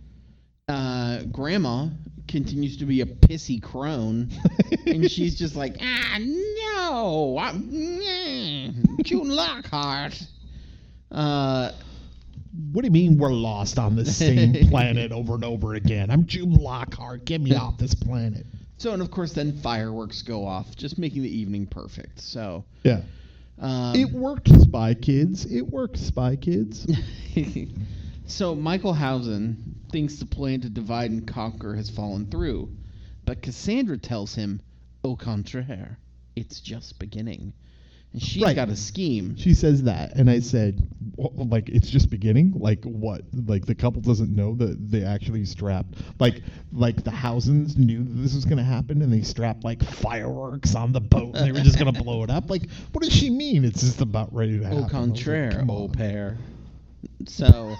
Uh, Grandma continues to be a pissy crone, and she's just like, ah, no, I'm, mm, June Lockhart. Uh, What do you mean we're lost on the same planet over and over again? I'm June Lockhart. Get me off this planet. so, and of course, then fireworks go off, just making the evening perfect. So, Yeah. um, It worked, Spy Kids. It worked, Spy Kids. So Michael Hausen thinks the plan to divide and conquer has fallen through, but Cassandra tells him, au contraire, it's just beginning. And she's Right. got a scheme. She says that, and I said, "Wha- like, it's just beginning? Like, what? Like, the couple doesn't know that they actually strapped, like, like the Housens knew that this was going to happen, and they strapped, like, fireworks on the boat, and they were just going to blow it up? Like, what does she mean? It's just about ready to happen. Au I was like, contraire, come au on. pair. So,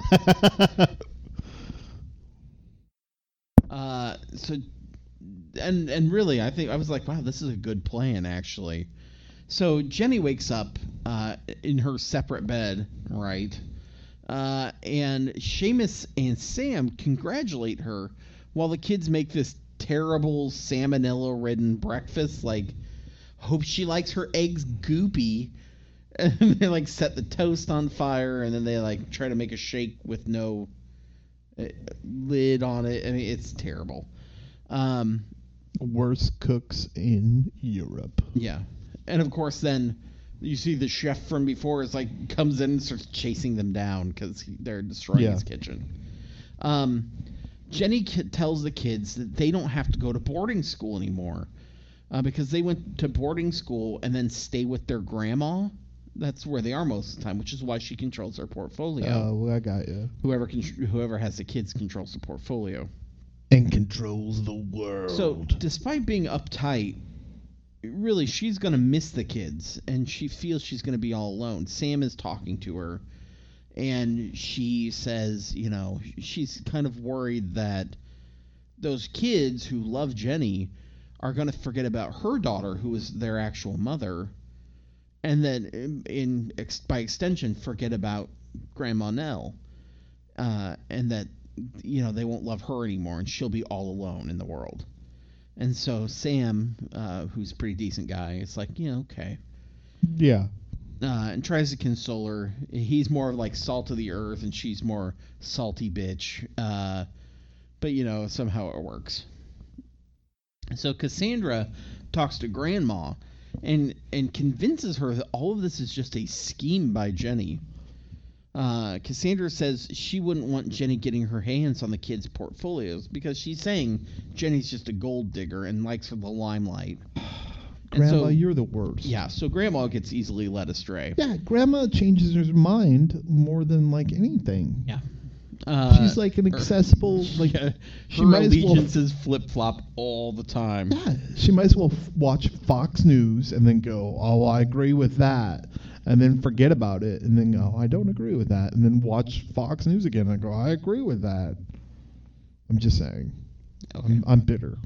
uh, so, and and really, I think I was like, wow, this is a good plan, actually. So Jenny wakes up uh, in her separate bed, right? Uh, and Seamus and Sam congratulate her while the kids make this terrible salmonella-ridden breakfast. Like, hope she likes her eggs goopy. And they like set the toast on fire, and then they like try to make a shake with no uh, lid on it. I mean, it's terrible. Um, Worst cooks in Europe. yeah, and of course, then you see the chef from before is like comes in and starts chasing them down because they're destroying Yeah. his kitchen. Um, Jenny ki- tells the kids that they don't have to go to boarding school anymore uh, because they went to boarding school and then stay with their grandma. That's where they are most of the time, which is why she controls their portfolio. Oh, well, I got you. Whoever can, whoever has the kids controls the portfolio. And controls the world. So, despite being uptight, really, she's going to miss the kids, and she feels she's going to be all alone. Sam is talking to her, and she says, you know, she's kind of worried that those kids who love Jenny are going to forget about her daughter, who is their actual mother, and then, in, in by extension, forget about Grandma Nell, uh, and that, you know, they won't love her anymore, and she'll be all alone in the world. And so Sam, uh, who's a pretty decent guy, is like, yeah, okay. Yeah. Uh, and tries to console her. He's more of like salt of the earth, and she's more salty bitch. Uh, but, you know, somehow it works. So Cassandra talks to Grandma and, and convinces her that all of this is just a scheme by Jenny. Uh, Cassandra says she wouldn't want Jenny getting her hands on the kids' portfolios because she's saying Jenny's just a gold digger and likes the limelight. Grandma, so, you're the worst. Yeah, so Grandma gets easily led astray. Yeah, Grandma changes her mind more than like anything. Yeah. Uh, She's like an accessible, her, like yeah, she her might as well, allegiances flip-flop all the time. Yeah, she might as well f- watch Fox News and then go, oh, I agree with that. And then forget about it and then go, I don't agree with that. And then watch Fox News again and go, I agree with that. I'm just saying. Okay. I'm, I'm bitter.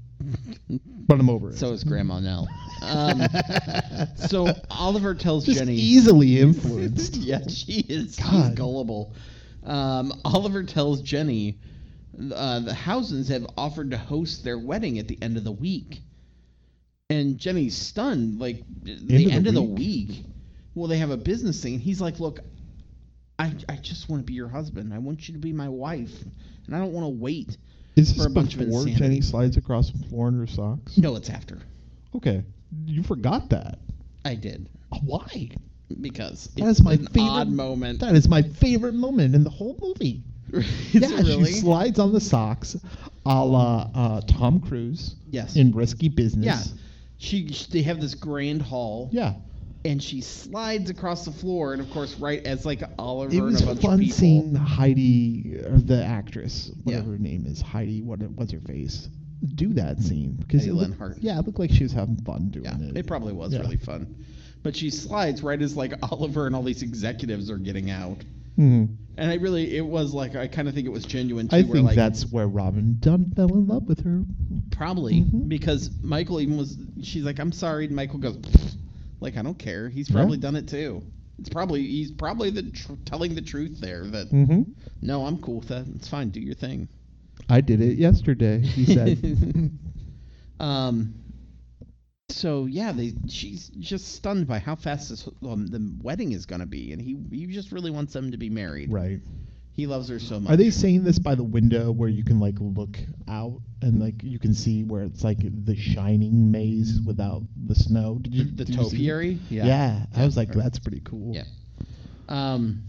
But I'm over it. So is Grandma Nell. Um, so Oliver tells just Jenny... easily influenced. Yeah, she is. She's God. gullible. Um, Oliver tells Jenny uh, the Housens have offered to host their wedding at the end of the week. And Jenny's stunned. Like, the of end the of the week? week? Well, they have a business thing. He's like, look, I, I just want to be your husband. I want you to be my wife. And I don't want to wait Is for this a bunch of before insanity. Jenny slides across the floor in her socks? No, it's after. Okay. You forgot that. I did. Why? Because That it's is my an favorite odd moment. That is my favorite moment in the whole movie. Is yeah, it really? she slides on the socks, a la uh, Tom Cruise. Yes. In Risky Business. Yeah. She, she they have this grand hall. Yeah. And she slides across the floor, and of course, right as like Oliver It was and a bunch fun of people. seeing Heidi, or the actress, whatever Yeah. her name is, Heidi. What what's her face? Do that scene because Heidi it looked, Lenhart. yeah, it looked like she was having fun doing Yeah, it. it probably was Yeah. really fun. But she slides right as like Oliver and all these executives are getting out. hmm And I really, it was like, I kind of think it was genuine too. I where, think like, that's where Robin Dunn fell in love with her. probably Mhm. because Michael even was. She's like, I'm sorry, and Michael goes, like, I don't care. He's Yeah. probably done it too. It's probably he's probably the tr- telling the truth there. That hmm no, I'm cool with that. It's fine. Do your thing. I did it yesterday, he said. um. So yeah, they she's just stunned by how fast this um, the wedding is gonna be, and he he just really wants them to be married. Right. He loves her so much. Are they saying this by the window where you can like look out and like you can see where it's like the shining maze without the snow? Did you the did you see- topiary? Yeah. Yeah. I was like, Yeah. that's pretty cool. Yeah. Um.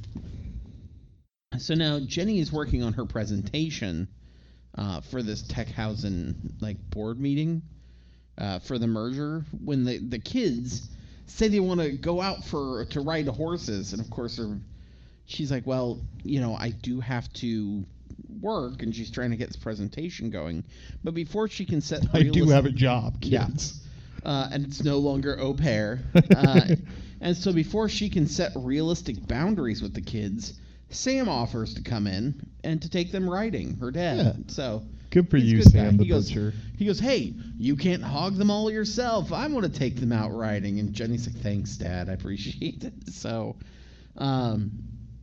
So now Jenny is working on her presentation uh, for this Techhausen like board meeting uh, for the merger. When the the kids say they want to go out for to ride horses, and of course they're, she's like, well, you know, I do have to work, and she's trying to get this presentation going. But before she can set, I do realistic- have a job, Yeah. kids. uh, and it's no longer au pair. Uh, and so before she can set realistic boundaries with the kids, Sam offers to come in and to take them riding, her dad. Yeah. So Good for he's a you, good Sam guy. the he goes, butcher. He goes, hey, you can't hog them all yourself. I want to take them out riding. And Jenny's like, thanks, Dad. I appreciate it. So, um,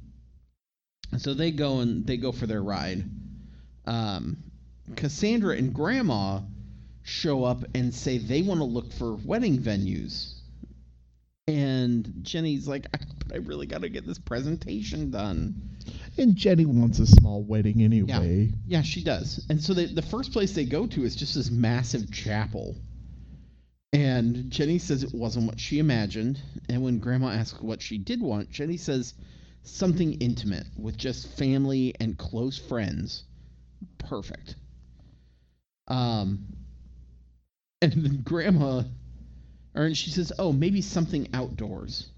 so they go and they go for their ride. Um, Cassandra and Grandma show up and say they want to look for wedding venues. And Jenny's like, I, but I really got to get this presentation done. And Jenny wants a small wedding anyway. Yeah, she does. And so they, the first place they go to is just this massive chapel. And Jenny says it wasn't what she imagined. And when Grandma asks what she did want, Jenny says something intimate with just family and close friends. Perfect. Um, and then Grandma, or she says, oh, maybe something outdoors.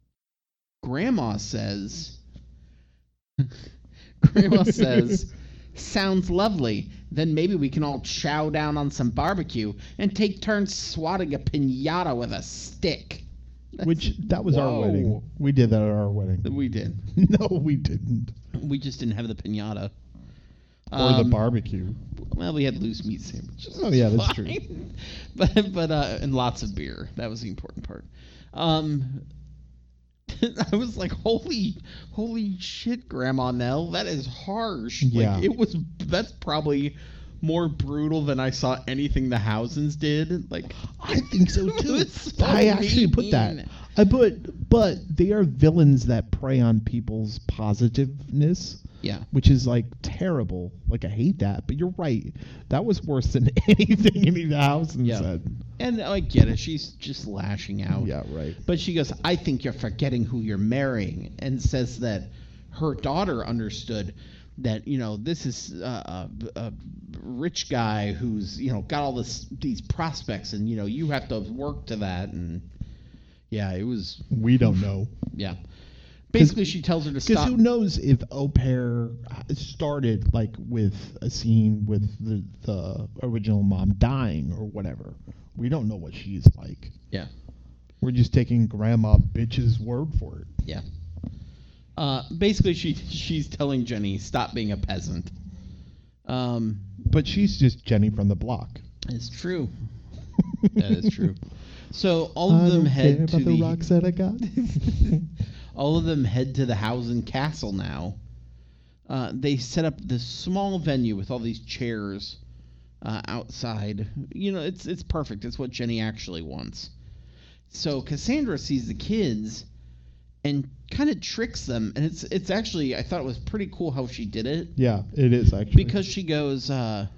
Grandma says, Grandma says Sounds lovely. Then maybe we can all chow down on some barbecue and take turns swatting a piñata with a stick. Which, that was our Whoa. wedding. We did that at our wedding. We did. No, we didn't. We just didn't have the piñata. Or the Um, barbecue. Well, we had loose meat sandwiches. Oh, yeah, that's Fine. true. But, but uh, and lots of beer. That was the important part. Um, I was like, holy, holy shit, Grandma Nell, that is harsh. Yeah. Like, it was, that's probably more brutal than I saw anything the Housens did. Like, I think so too. It's so I actually put that. mean. I put, but they are villains that prey on people's positiveness, yeah. which is like terrible. Like I hate that. But you're right. That was worse than anything any of the Housens Yeah. said. And I get it. She's just lashing out. Yeah, right. But she goes, I think you're forgetting who you're marrying, and says that her daughter understood that, you know, this is a, a, a rich guy who's, you know, got all this these prospects, and, you know, you have to work to that. And yeah, it was, We don't know. yeah. Basically, she tells her to Because stop. who knows if Au Pair started like with a scene with the, the original mom dying or whatever. We don't know what she's like. Yeah. We're just taking Grandma Bitch's word for it. Yeah. Uh, basically, she she's telling Jenny, stop being a peasant. Um, But she's just Jenny from the block. it's true. That is true. So all of I them don't head care to about the, the rocks that I got. all of them head to the Hausen Castle now. Uh, they set up this small venue with all these chairs uh, outside. You know, it's it's perfect. It's what Jenny actually wants. So Cassandra sees the kids and kind of tricks them, and it's it's actually, I thought it was pretty cool how she did it. Yeah, it is actually. Because she goes, uh,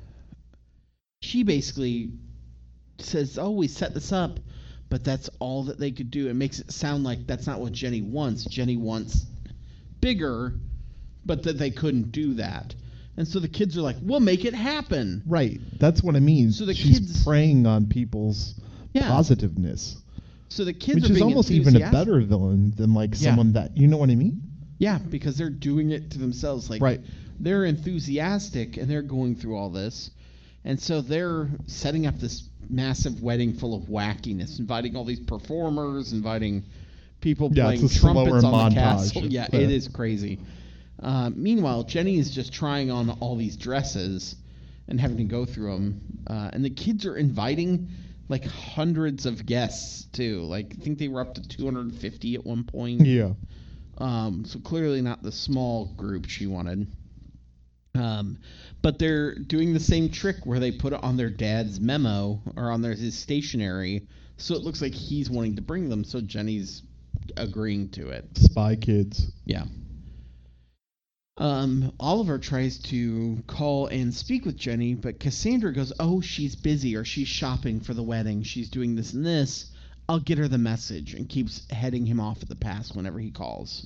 she basically says, oh, we set this up, but that's all that they could do. It makes it sound like that's not what Jenny wants. Jenny wants bigger, but that they couldn't do that. And so the kids are like, we'll make it happen. Right, that's what I mean. So the she's kids- preying on people's Yeah. positiveness. So the kids Which are is being almost even a enthusiastic. better villain than like Yeah. someone that, you know what I mean? Yeah, because they're doing it to themselves. Like, Right. they're enthusiastic and they're going through all this. And so they're setting up this massive wedding full of wackiness, inviting all these performers, inviting people Yeah, playing it's a trumpets slower on the montage. castle. Yeah, Yeah. it is crazy. Uh, meanwhile, Jenny is just trying on all these dresses and having to go through them. Uh, and the kids are inviting like hundreds of guests too. Like, I think they were up to two hundred fifty at one point. Yeah. Um, so clearly not the small group she wanted. Um, but they're doing the same trick where they put it on their dad's memo or on their his stationery, so it looks like he's wanting to bring them. So Jenny's agreeing to it. Spy Kids. Yeah. Um, Oliver tries to call and speak with Jenny, but Cassandra goes, "Oh, she's busy, or she's shopping for the wedding. She's doing this and this. I'll get her the message," and keeps heading him off at the pass whenever he calls.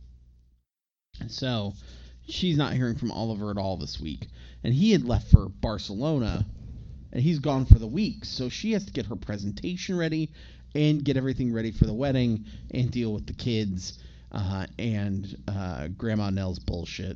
So she's not hearing from Oliver at all this week, and he had left for Barcelona, and he's gone for the week. So she has to get her presentation ready and get everything ready for the wedding and deal with the kids. Uh, and uh, Grandma Nell's bullshit.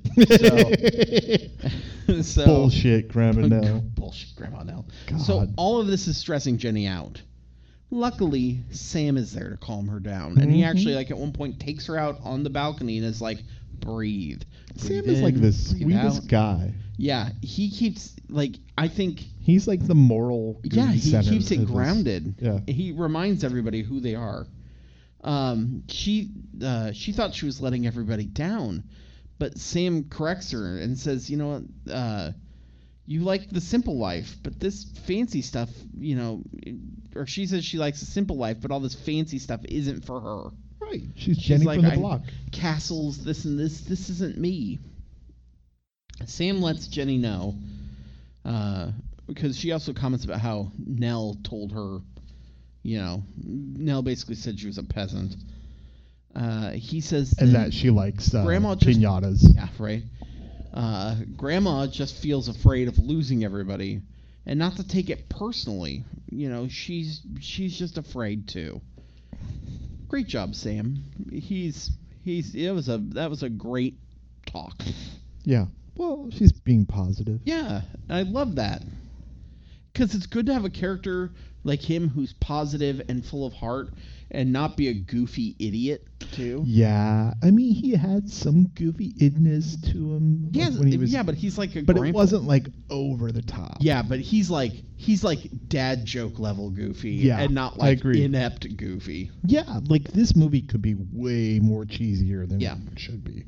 So, so Bullshit, Grandma Nell. bullshit, Grandma Nell. God. So all of this is stressing Jenny out. Luckily, Sam is there to calm her down, and he Mhm. actually, like, at one point, takes her out on the balcony and is like, "Breathe." Sam breathe is like in, the breathe sweetest out." guy. Yeah, he keeps like I think. He's like the moral. Yeah, he center keeps it of this. grounded. Yeah. He reminds everybody who they are. Um, she uh, she thought she was letting everybody down, but Sam corrects her and says, "You know what? Uh, you like the simple life, but this fancy stuff, you know," or she says she likes the simple life, but all this fancy stuff isn't for her. Right. She's She's Jenny like, from the I- block. Castles, this and this, this isn't me. Sam lets Jenny know, uh, because she also comments about how Nell told her, you know, Nell basically said she was a peasant. Uh, he says And that- that she likes uh, Grandma just- pinatas. yeah, right. Uh, Grandma just feels afraid of losing everybody, and not to take it personally. You know, she's she's just afraid too. Great job, Sam. He's he's it was a that was a great talk. Yeah. Well, she's being positive. Yeah, I love that. Because it's good to have a character like him who's positive and full of heart and not be a goofy idiot, too. Yeah, I mean, he had some goofy idness to him. Yeah, like when he was, yeah, but he's like a but grandpa. it wasn't like over the top. Yeah, but he's like he's like dad joke level goofy, Yeah, and not I like agree. inept goofy. Yeah, like this movie could be way more cheesier than Yeah. it should be.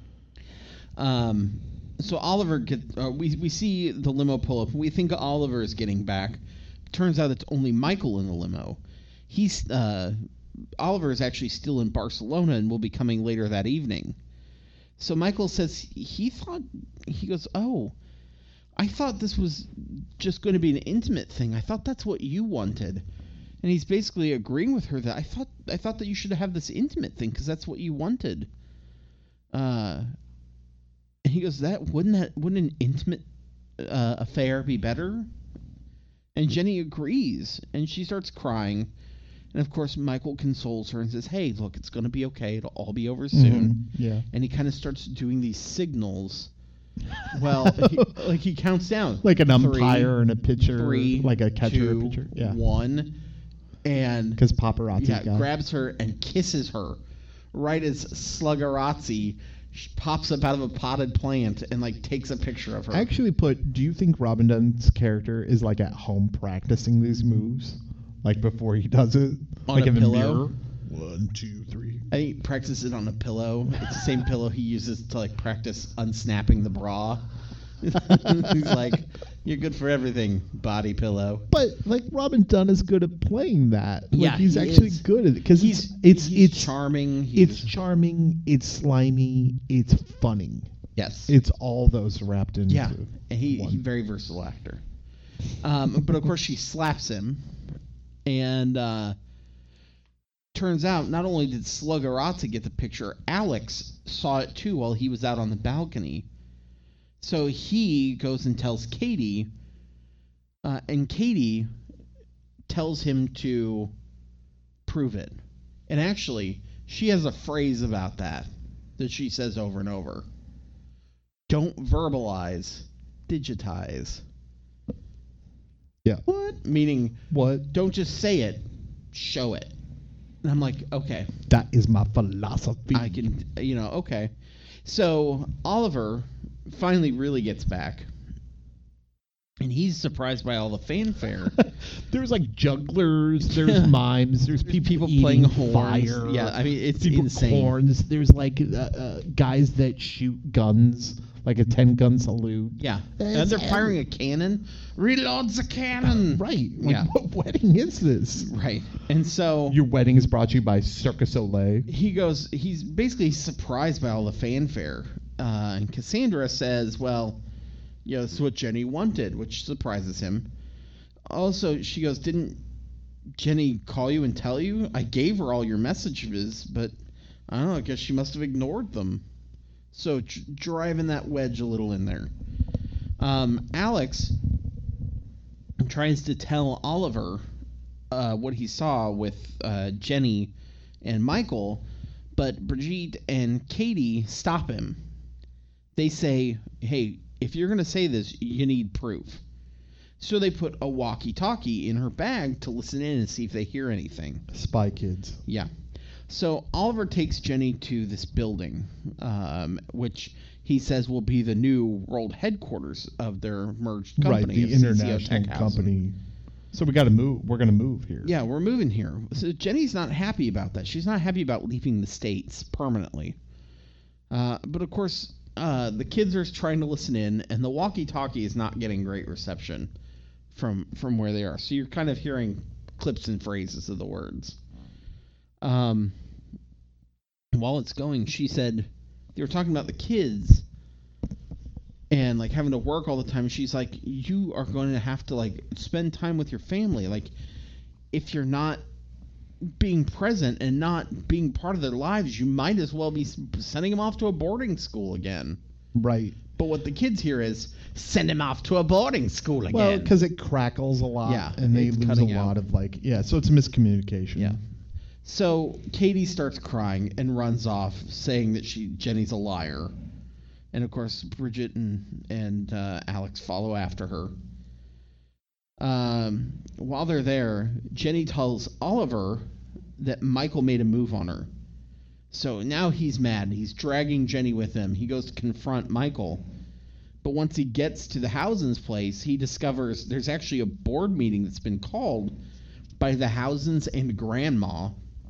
Um, so Oliver get uh, we we see the limo pull up. We think Oliver is getting back. Turns out it's only Michael in the limo. He's uh, Oliver is actually still in Barcelona and will be coming later that evening. So Michael says he thought he goes, "Oh, I thought this was just going to be an intimate thing. I thought that's what you wanted." And he's basically agreeing with her that I thought I thought that you should have this intimate thing because that's what you wanted. Uh, and he goes, "That wouldn't that wouldn't an intimate uh, affair be better?" And Jenny agrees, and she starts crying. And of course, Michael consoles her and says, "Hey, look, it's going to be okay. It'll all be over soon." Mhm, yeah. And he kind of starts doing these signals. Well, he, like he counts down, Like an Three, umpire and a pitcher, three, like a catcher two, or pitcher. Yeah. one, and Because paparazzi yeah, guy. grabs her and kisses her, right as Sluggerazzi sh- pops up out of a potted plant and like takes a picture of her. I actually put, do you think Robin Dunn's character is like at home practicing these moves? Like before he does it? On like a in the pillow? mirror? One, two, three. I think he practices it on a pillow. It's the same pillow he uses to like practice unsnapping the bra. He's like, "You're good for everything, body pillow." But like Robin Dunn is good at playing that. Like, Yeah, he's he actually is. good at it because He's it's he's it's charming. He's, it's charming, it's slimy, it's funny. yes. It's all those wrapped into Yeah, and he one. he very versatile actor. Um, but of course she slaps him, and uh, turns out not only did Sluggerazzi get the picture, Alex saw it too while he was out on the balcony. So he goes and tells Katie, uh, and Katie tells him to prove it. And actually, she has a phrase about that that she says over and over. Don't verbalize, digitize. Yeah. What? Meaning, What? don't just say it, show it. And I'm like, okay, That is my philosophy. I can, you know, okay. So Oliver finally really gets back, and he's surprised by all the fanfare. There's like jugglers, there's mimes, there's people, people eating playing horns. fire. Yeah, I mean, it's people insane. horns. There's like uh, uh, guys that shoot guns, like a ten gun salute. Yeah, It's and they're every- firing a cannon. Reloads a cannon. Right. Like, Yeah. what wedding is this? Right. And so Your wedding is brought to you by Circus Soleil. he goes, he's basically surprised by all the fanfare. Uh, and Cassandra says, well, you know, this is what Jenny wanted, which surprises him. Also, she goes, didn't Jenny call you and tell you? I gave her all your messages, but I don't know, I guess she must have ignored them. So dr- driving that wedge a little in there. Um, Alex tries to tell Oliver uh, what he saw with uh, Jenny and Michael, but Brigitte and Katie stop him. They say, hey, if you're going to say this, you need proof. So they put a walkie-talkie in her bag to listen in and see if they hear anything. Spy Kids. Yeah. So Oliver takes Jenny to this building, um, which he says will be the new world headquarters of their merged company. Right, the of C C O international Tech Housing. company. So we got to move. We're going to move here. Yeah, we're moving here. So Jenny's not happy about that. She's not happy about leaving the States permanently. Uh, but of course, uh, the kids are trying to listen in, and the walkie-talkie is not getting great reception from from where they are. So you're kind of hearing clips and phrases of the words. Um, while it's going, she said they were talking about the kids and like having to work all the time. She's like, you are going to have to like spend time with your family. Like, if you're not being present and not being part of their lives, you might as well be sending them off to a boarding school again. Right. But what the kids hear is, send him off to a boarding school again. Well, because it crackles a lot, Yeah, and they it's lose a cutting lot out. of like, yeah. So it's a miscommunication. Yeah. So Katie starts crying and runs off, saying that she Jenny's a liar. And of course, Bridget and and uh, Alex follow after her. Um, while they're there, Jenny tells Oliver that Michael made a move on her. So now he's mad. He's dragging Jenny with him. He goes to confront Michael. But once he gets to the Housen's place, he discovers there's actually a board meeting that's been called by the Housens and Grandma.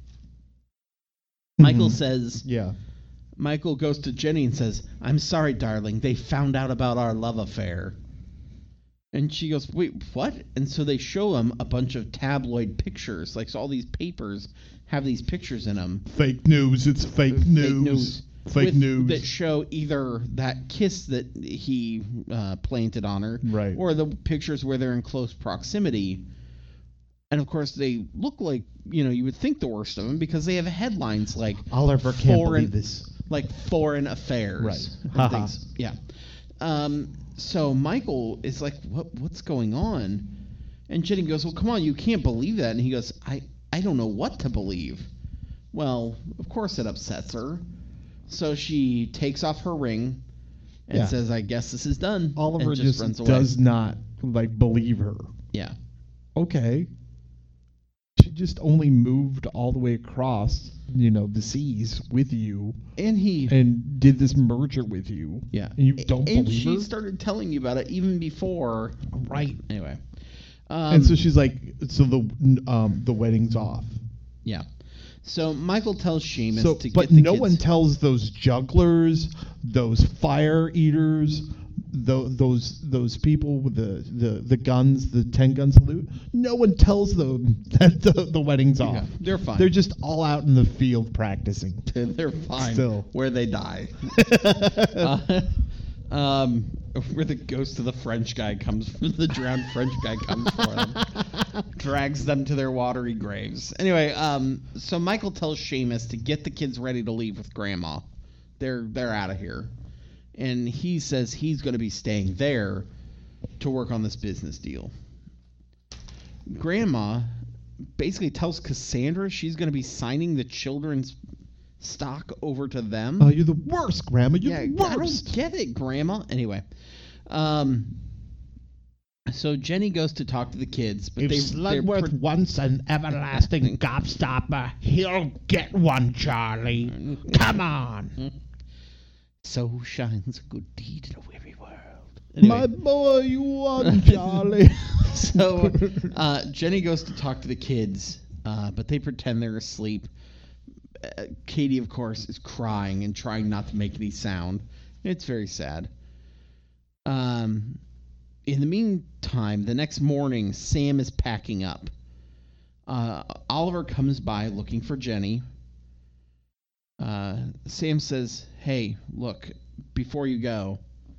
Mm-hmm. Michael says... Yeah. Michael goes to Jenny and says, "I'm sorry, darling. They found out about our love affair." And she goes, "Wait, what?" And so they show him a bunch of tabloid pictures. Like, so all these papers have these pictures in them. Fake news. It's fake, fake news. news. Fake with, news. That show either that kiss that he uh, planted on her, right, or the pictures where they're in close proximity. And, of course, they look like, you know, you would think the worst of them because they have headlines like... Oliver can't foreign, believe this. Like foreign affairs. Right. And things. Yeah. Um, so Michael is like, what? what's going on? And Jenny goes, well, come on, you can't believe that. And he goes, I, I don't know what to believe. Well, of course it upsets her. So she takes off her ring and yeah. says, I guess this is done. Oliver and just, just runs away. does not, like, believe her. Yeah. Okay. She just only moved all the way across, you know, the seas with you. And he... And did this merger with you. Yeah. And you don't and believe her? And she started telling you about it even before... Right. Anyway. Um, and so she's like, so the um, the wedding's off. Yeah. So Michael tells Seamus so, to but get the no kids. one tells those jugglers, those fire eaters... The, those those people with the, the, the guns, the ten gun salute, no one tells them that the, the wedding's off. Yeah, they're fine. They're just all out in the field practicing. They're fine. Still. Where they die. uh, um, where the ghost of the French guy comes, the drowned French guy comes for them, drags them to their watery graves. Anyway, um, so Michael tells Seamus to get the kids ready to leave with Grandma. They're they're out of here. And he says he's going to be staying there to work on this business deal. Grandma basically tells Cassandra she's going to be signing the children's stock over to them. Oh, you're the worst, Grandma. You're yeah, the worst. I don't get it, Grandma. Anyway, um, so Jenny goes to talk to the kids. But if they, Slugworth pre- wants an everlasting gobstopper, he'll get one, Charlie. Come on. So shines a good deed in a weary world. Anyway. My boy, you won, Charlie. So uh, Jenny goes to talk to the kids, uh, but they pretend they're asleep. Uh, Katie, of course, is crying and trying not to make any sound. It's very sad. Um, in the meantime, the next morning, Sam is packing up. Uh, Oliver comes by looking for Jenny. Uh, Sam says, hey, look, before you go,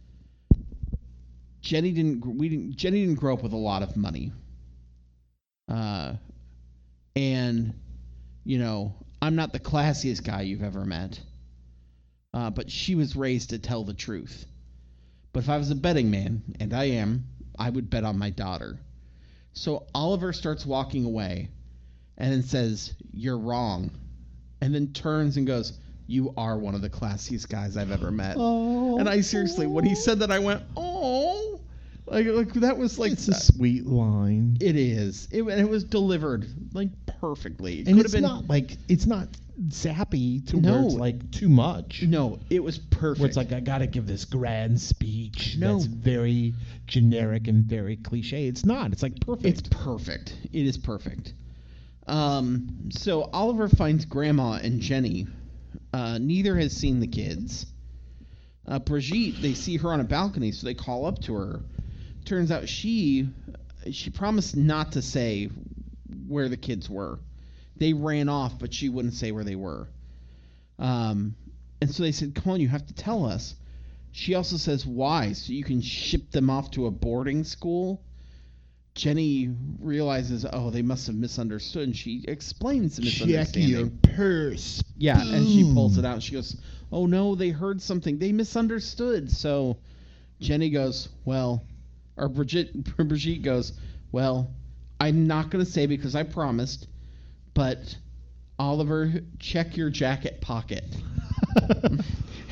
Jenny didn't, we didn't, Jenny didn't grow up with a lot of money. Uh, and, you know, I'm not the classiest guy you've ever met. Uh, but she was raised to tell the truth. But if I was a betting man, and I am, I would bet on my daughter. So Oliver starts walking away and then says, you're wrong. And then turns and goes, you are one of the classiest guys I've ever met. Oh, and I seriously, when he said that, I went, oh. Like, like that was like... It's a sweet line. It is. It, it was delivered, like, perfectly. It and could it's have been, not, like, it's not sappy to no, where it's, like, too much. No, it was perfect. Where it's like, I gotta give this grand speech no. that's very generic and very cliche. It's not. It's, like, perfect. It's perfect. It is perfect. Um, so Oliver finds Grandma and Jenny. Uh, neither has seen the kids. Uh, Brigitte, they see her on a balcony, so they call up to her. Turns out she she promised not to say where the kids were. They ran off, but she wouldn't say where they were. Um, and so they said, come on, you have to tell us. She also says, why? So you can ship them off to a boarding school? Jenny realizes, oh, they must have misunderstood, and she explains the misunderstanding. Check your purse. Yeah, Boom. And she pulls it out, and she goes, oh, no, they heard something. They misunderstood. So Jenny goes, well, or Brigitte, Brigitte goes, well, I'm not going to say because I promised, but Oliver, check your jacket pocket.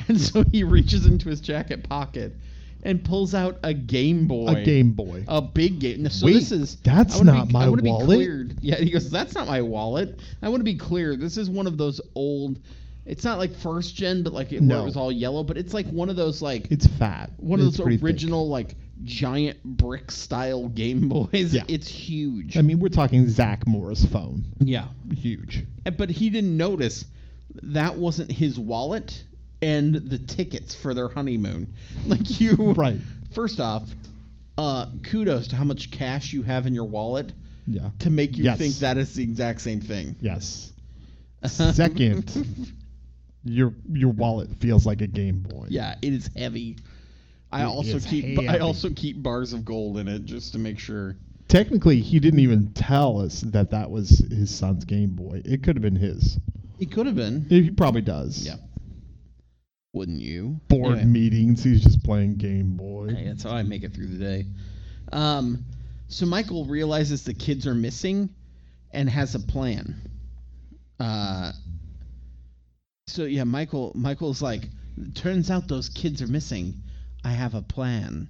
And so he reaches into his jacket pocket and pulls out a Game Boy. A Game Boy. A big game. So Wait, this is that's I wanna not be, my I wanna wallet? Be cleared. Yeah, he goes, that's not my wallet. I want to be clear. This is one of those old. It's not like first gen, but like it, No. where it was all yellow. But it's like one of those like It's fat. one of It's those pretty thick. original like giant brick style Game Boys. Yeah. It's huge. I mean, we're talking Zach Morris phone. yeah. Huge. But he didn't notice that wasn't his wallet and the tickets for their honeymoon. Like you, Right. First off, uh, kudos to how much cash you have in your wallet Yeah. to make you Yes. think that is the exact same thing. Yes. Second, your your wallet feels like a Game Boy. Yeah, it is heavy. I It also is keep I heavy. also keep bars of gold in it just to make sure. Technically, he didn't even tell us that that was his son's Game Boy. It could have been his. It could have been. He probably does. Yeah. Wouldn't you? Board Anyway. meetings, he's just playing Game Boy. Hey, that's how I make it through the day. Um, so Michael realizes the kids are missing and has a plan. Uh, so yeah, Michael Michael's like, turns out those kids are missing. I have a plan.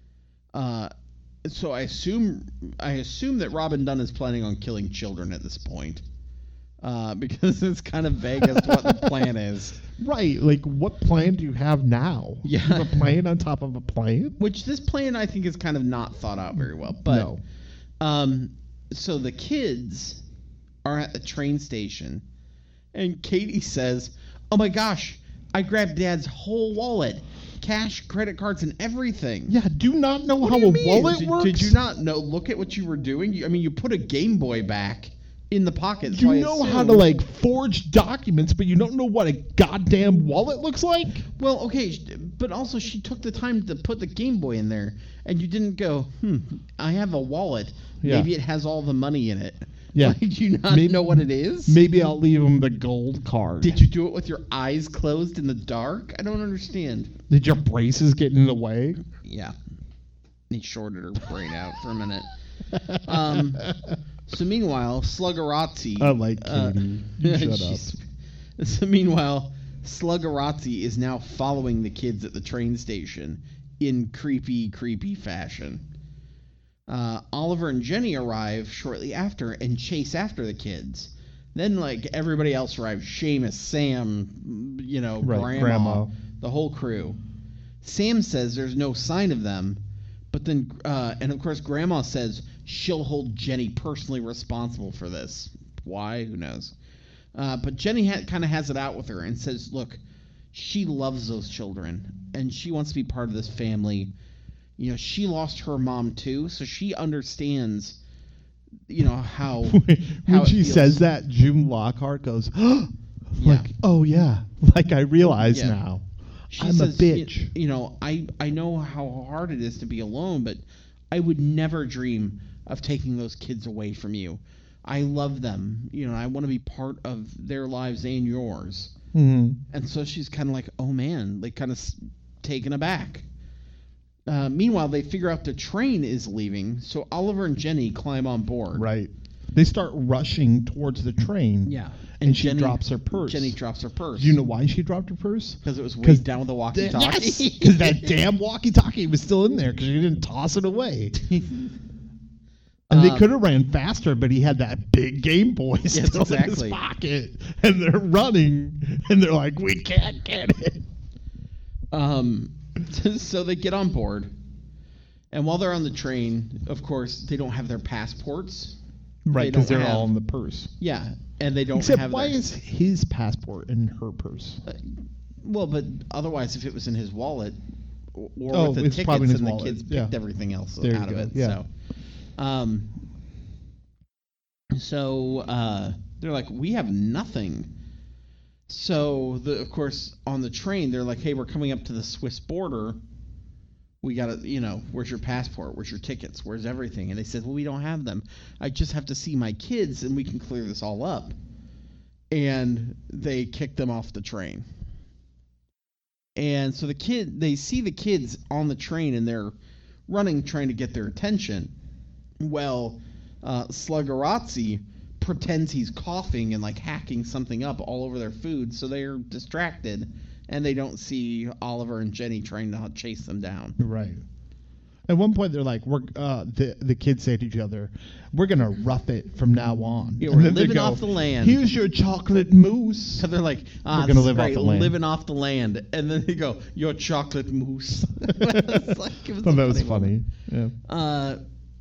Uh, so I assume I assume that Robin Dunn is planning on killing children at this point. Uh, because it's kind of vague as to what the plan is. Right. Like, what plan do you have now? Yeah. You have a plan on top of a plan? Which this plan I think is kind of not thought out very well. But No. um so the kids are at the train station and Katie says, "Oh my gosh, I grabbed Dad's whole wallet. Cash, credit cards, and everything." Yeah, do not know What how do you a mean? wallet did, works? Did you not know? Look at what you were doing. You, I mean, you put a Game Boy back in the pocket. so You I know how to, assume- like, forge documents, but you don't know what a goddamn wallet looks like? Well, okay, sh- but also she took the time to put the Game Boy in there, and you didn't go, hmm, I have a wallet. Yeah. Maybe it has all the money in it. Yeah. Like, do you not Maybe- know what it is? Maybe I'll leave him the gold card. Did you do it with your eyes closed in the dark? I don't understand. Did your braces get in the way? Yeah. He shorted her brain out for a minute. Um, so meanwhile, Sluggerazzi... I like uh, Katie. You shut up. she's- So meanwhile, Sluggerazzi is now following the kids at the train station in creepy, creepy fashion. Uh, Oliver and Jenny arrive shortly after and chase after the kids. Then, like, everybody else arrives. Seamus, Sam, you know, Right, Grandma, Grandma. the whole crew. Sam says there's no sign of them, but then, uh, and of course, Grandma says she'll hold Jenny personally responsible for this. Why? Who knows? Uh, but Jenny ha- kind of has it out with her and says, look, she loves those children, and she wants to be part of this family. You know, she lost her mom too, so she understands, you know, how when how it she feels. says that, June Lockhart goes, like, Yeah. oh yeah, like I realize Yeah. now. She I'm says, a bitch. You, you know, I, I know how hard it is to be alone, but I would never dream of taking those kids away from you. I love them. You know, I want to be part of their lives and yours. hmm And so she's kind of like, oh man, like kind of s- taken aback. Uh, meanwhile, they figure out the train is leaving, so Oliver and Jenny climb on board. Right. They start rushing towards the train. Yeah. And she drops her purse. Jenny drops her purse. Do you know why she dropped her purse? Because it was 'Cause weighed down with the walkie-talkie. Yes, because that damn walkie-talkie was still in there because she didn't toss it away. And they Um, could have ran faster, but he had that big Game Boy Yes, still in exactly. his pocket, and they're running, and they're like, "We can't get it." Um, so they get on board, and while they're on the train, of course, they don't have their passports. Right, They because don't they're all have- in the purse. Yeah, and they don't Except, have why their, is his passport in her purse? well, but otherwise, if it was in his wallet or, or Oh, with the it's tickets, probably in his and wallet, the kids yeah. picked everything else There you out of go, it. yeah. So, um, so uh, they're like, we have nothing. So the of course on the train they're like, hey, we're coming up to the Swiss border. We gotta, you know, where's your passport? Where's your tickets? Where's everything? And they said, well, we don't have them. I just have to see my kids, and we can clear this all up. And they kicked them off the train. And so the kid, they see the kids on the train, and they're running, trying to get their attention. Well, uh, Sluggerazzi pretends he's coughing and like hacking something up all over their food, so they're distracted and they don't see Oliver and Jenny trying to chase them down. Right. At one point, they're like, "We're uh, the the kids say to each other, we're gonna rough it from now on. Yeah, And we're then they living go, off the land." Here's your chocolate mousse." So they're like, ah, We're this gonna is live off great, the land. living off the land. And then they go, your chocolate mousse. It's like, it was Thought a that was funny funny. moment. Yeah. Uh,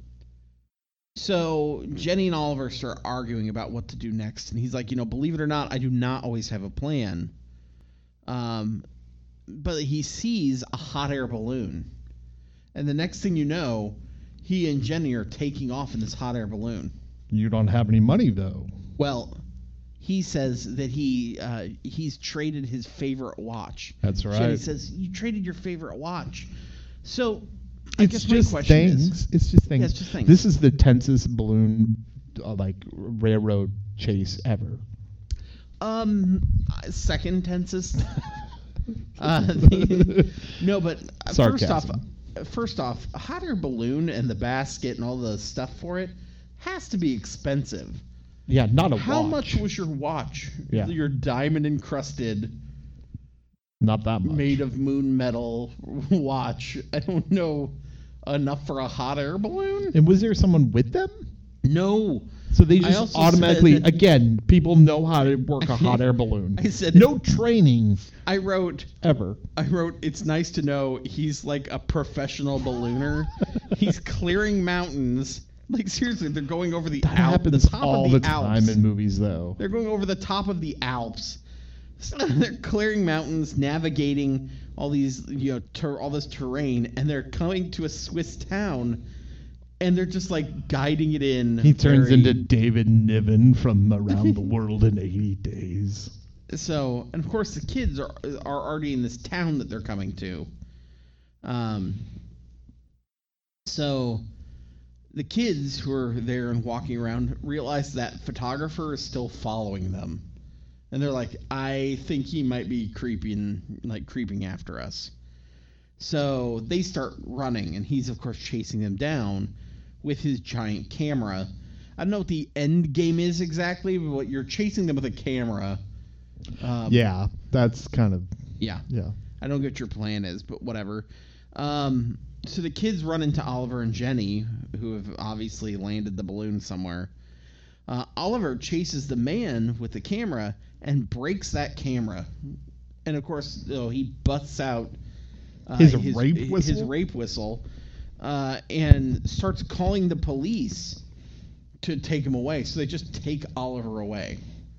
so Jenny and Oliver start arguing about what to do next. And he's like, you know, believe it or not, I do not always have a plan. Um, but he sees a hot air balloon. And the next thing you know, he and Jenny are taking off in this hot air balloon. You don't have any money though. Well, he says that he uh, he's traded his favorite watch. That's right. Jenny says, you traded your favorite watch. So, I It's guess my just question things. is... It's just things. Yeah, it's just things. This is the tensest balloon, uh, like railroad chase ever. Um, second tensest. uh, the, no, but uh, first off, Sarcasm. first off, a hot air balloon and the basket and all the stuff for it has to be expensive. Yeah, not a How watch. much was your watch? Yeah. Your diamond encrusted, Not that much. made of moon metal watch. I don't know enough for a hot air balloon. And was there someone with them? No. So they I just also automatically, said that- again, people know how to work a hot air balloon. I said- no training I wrote. ever. I wrote, it's nice to know he's like a professional ballooner. He's clearing mountains. Like, seriously, they're going over the That Alps. happens the top all of the, the time Alps. in movies, though. They're going over the top of the Alps. So they're clearing mountains, navigating all these, you know, ter- all this terrain, and they're coming to a Swiss town, and they're just like guiding it in. He turns very- into David Niven from Around the World in eighty days. So, and of course, the kids are are already in this town that they're coming to. Um. So, the kids who are there and walking around realize that photographer is still following them, and they're like, "I think he might be creeping, like creeping after us." So they start running, and he's of course chasing them down with his giant camera. I don't know what the end game is exactly, but you're chasing them with a camera. Um, Yeah, that's kind of, Yeah. yeah. I don't get what your plan is, but whatever. Um, so the kids run into Oliver and Jenny, who have obviously landed the balloon somewhere. Uh, Oliver chases the man with the camera and breaks that camera. And of course, you know, he busts out uh, His rape His whistle? rape whistle, uh, and starts calling the police to take him away. So they just take Oliver away.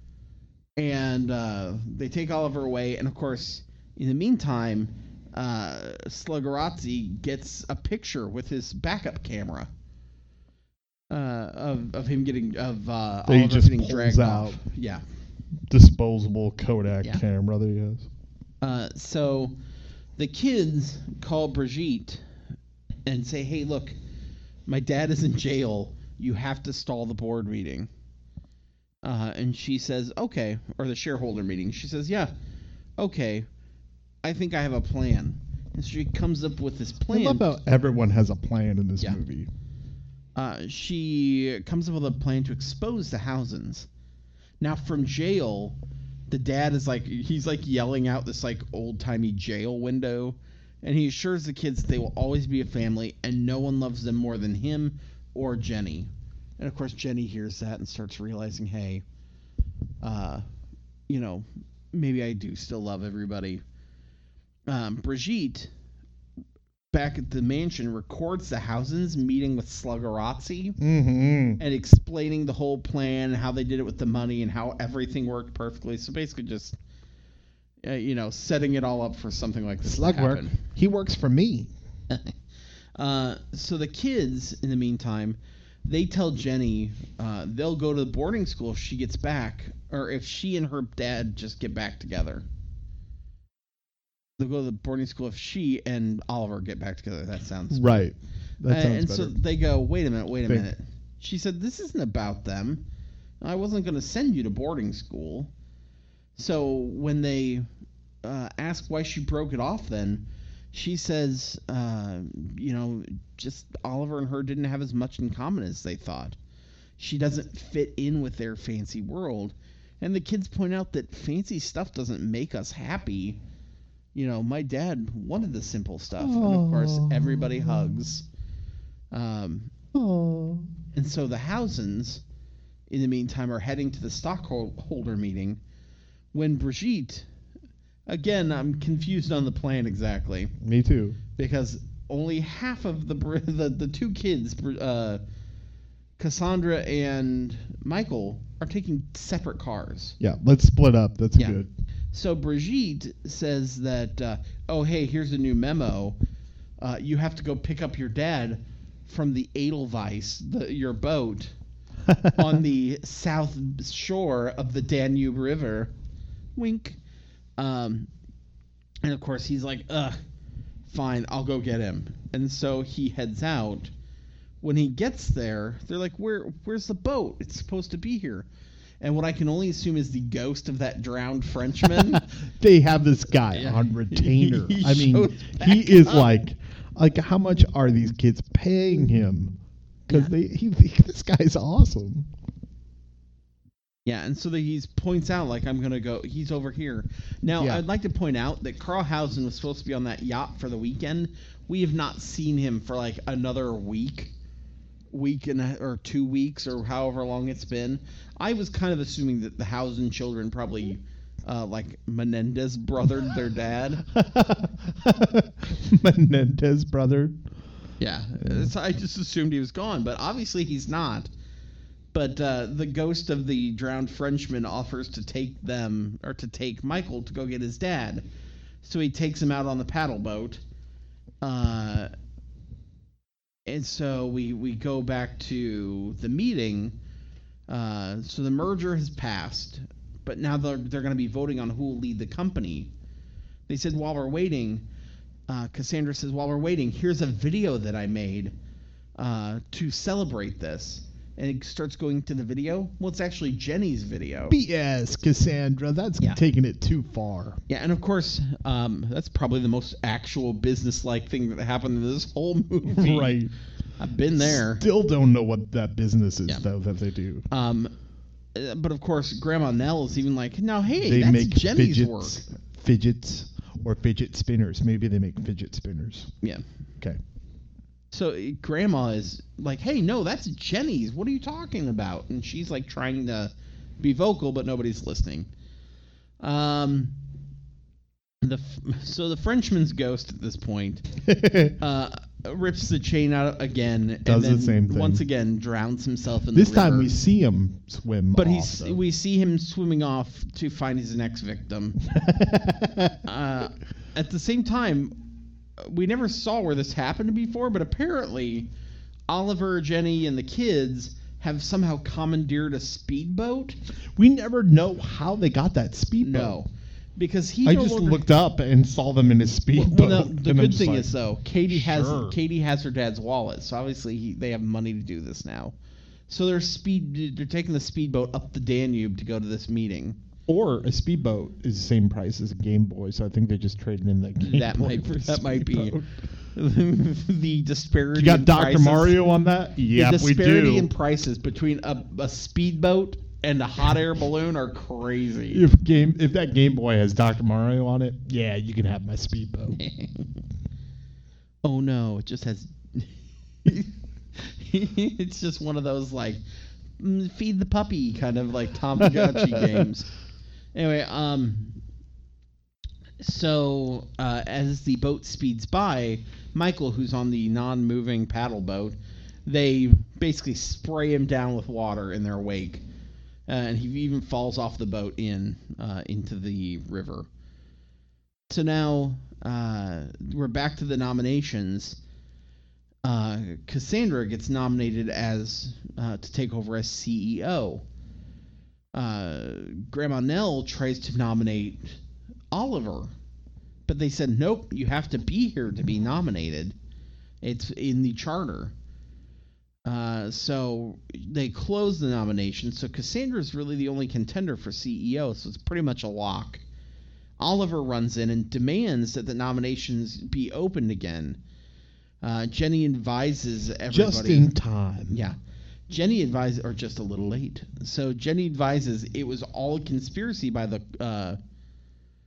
And uh, they take Oliver away, and of course, in the meantime, uh, Sluggerazzi gets a picture with his backup camera uh, of of him getting of uh, That he Oliver just getting pulls dragged out. off. Yeah. Disposable Kodak Yeah. camera that he has. Uh, so the kids call Brigitte and say, "Hey, look, my dad is in jail. You have to stall the board meeting." Uh, and she says, "Okay," or the shareholder meeting. She says, "Yeah, okay. I think I have a plan." And she comes up with this I plan. love how everyone has a plan in this Yeah. movie. Uh, she comes up with a plan to expose the Housens. Now, from jail, the dad is like, he's like yelling out this like old timey jail window, and he assures the kids that they will always be a family, and no one loves them more than him or Jenny. And of course, Jenny hears that and starts realizing, hey, uh, you know, maybe I do still love everybody. Um, Brigitte, back at the mansion, records the Housens meeting with Sluggerazzi Mm-hmm. and explaining the whole plan, how they did it with the money, and how everything worked perfectly. So basically, just uh, you know, setting it all up for something like this Slug to work. happen. He works for me. Uh, so the kids, in the meantime, they tell Jenny uh, they'll go to the boarding school if she gets back, or if she and her dad just get back together. They'll go to the boarding school if she and Oliver get back together. That sounds Right. That Uh, sounds and better. so they go, wait a minute, wait a Think- minute. She said, this isn't about them. I wasn't going to send you to boarding school. So when they uh, ask why she broke it off then, she says, uh, you know, just Oliver and her didn't have as much in common as they thought. She doesn't fit in with their fancy world. And the kids point out that fancy stuff doesn't make us happy. you know, my dad wanted the simple stuff. And of course, everybody Aw. hugs. Um, Oh. and so the Housens, in the meantime, are heading to the stockholder meeting when Brigitte, again, I'm confused on the plan exactly, Me too. because only half of the Br- the, the two kids, Br- uh, Cassandra and Michael, are taking separate cars. Yeah, let's split up. That's Yeah. good. So Brigitte says that, uh, oh, hey, here's a new memo. Uh, you have to go pick up your dad from the Edelweiss, the, your boat, on the south shore of the Danube River. Wink. Um, and of course, he's like, ugh, fine, I'll go get him. And so he heads out. When he gets there, they're like, Where, where's the boat? It's supposed to be here. And what I can only assume is the ghost of that drowned Frenchman. They have this guy Yeah. on retainer. He I mean, shows he back is up. like, like how much are these kids paying him? Because Yeah. they, he, this guy's awesome. Yeah, and so that he points out, like, I'm going to go, he's over here. Now, Yeah. I'd like to point out that Carl Hausen was supposed to be on that yacht for the weekend. We have not seen him for, like, another week, week and a, or two weeks, or however long it's been. I was kind of assuming that the Hausen children probably, uh, like, Menendez brothered their dad. Menendez brother. Yeah, so I just assumed he was gone, but obviously he's not. But uh, the ghost of the drowned Frenchman offers to take them, or to take Michael to go get his dad. So he takes him out on the paddle boat. Uh, and so we, we go back to the meeting. Uh, so the merger has passed, but now they're, they're going to be voting on who will lead the company. They said while we're waiting, uh, Cassandra says, while we're waiting, here's a video that I made uh, to celebrate this. And it starts going to the video. Well, it's actually Jenny's video. B S, Cassandra. That's Yeah. taking it too far. Yeah, and of course, um, that's probably the most actual business-like thing that happened in this whole movie. Right. I've been there. Still don't know what that business is, Yeah. though, that they do. Um, uh, but of course, Grandma Nell is even like, no, hey, They that's make Jenny's fidgets, work. fidgets or fidget spinners. Maybe they make fidget spinners. Yeah. Okay. So uh, Grandma is like, hey, no, that's Jenny's. What are you talking about? And she's like trying to be vocal, but nobody's listening. Um, the so the Frenchman's ghost at this point uh, rips the chain out again. Does and the then same thing. once again drowns himself in This the time river. we see him swim But off, he's though. we see him swimming off to find his next victim. uh, at the same time, we never saw where this happened before, but apparently Oliver, Jenny, and the kids have somehow commandeered a speedboat. We never know how they got that speedboat. No, because he. I no just longer- looked up and saw them in his speedboat. Well, no, the and I'm good just thing like, is though, Katie has sure. Katie has her dad's wallet, so obviously he, they have money to do this now. So they're speed. They're taking the speedboat up the Danube to go to this meeting. Or a speedboat is the same price as a Game Boy, so I think they just traded in that Game That Boy might for a that might be speedboat. the disparity. You got in Doctor prices- Mario on that? Yeah, the we disparity do. in prices between a, a speedboat and a hot air balloon are crazy. If game if that Game Boy has Doctor Mario on it, yeah, you can have my speedboat. Oh no, it just has. It's just one of those like mm, feed the puppy kind of like Tamagotchi games. Anyway, um, so uh, as the boat speeds by, Michael, who's on the non-moving paddle boat, they basically spray him down with water in their wake, uh, and he even falls off the boat in uh, into the river. So now uh, we're back to the nominations. Uh, Cassandra gets nominated as uh, to take over as C E O. Uh, Grandma Nell tries to nominate Oliver, but they said, nope, you have to be here to be nominated. It's in the charter. Uh, so they close the nomination. So Cassandra's really the only contender for C E O, so it's pretty much a lock. Oliver runs in and demands that the nominations be opened again. Uh, Jenny advises everybody. Just in time. Yeah. Jenny advises, or just a little late. So Jenny advises it was all a conspiracy by the uh,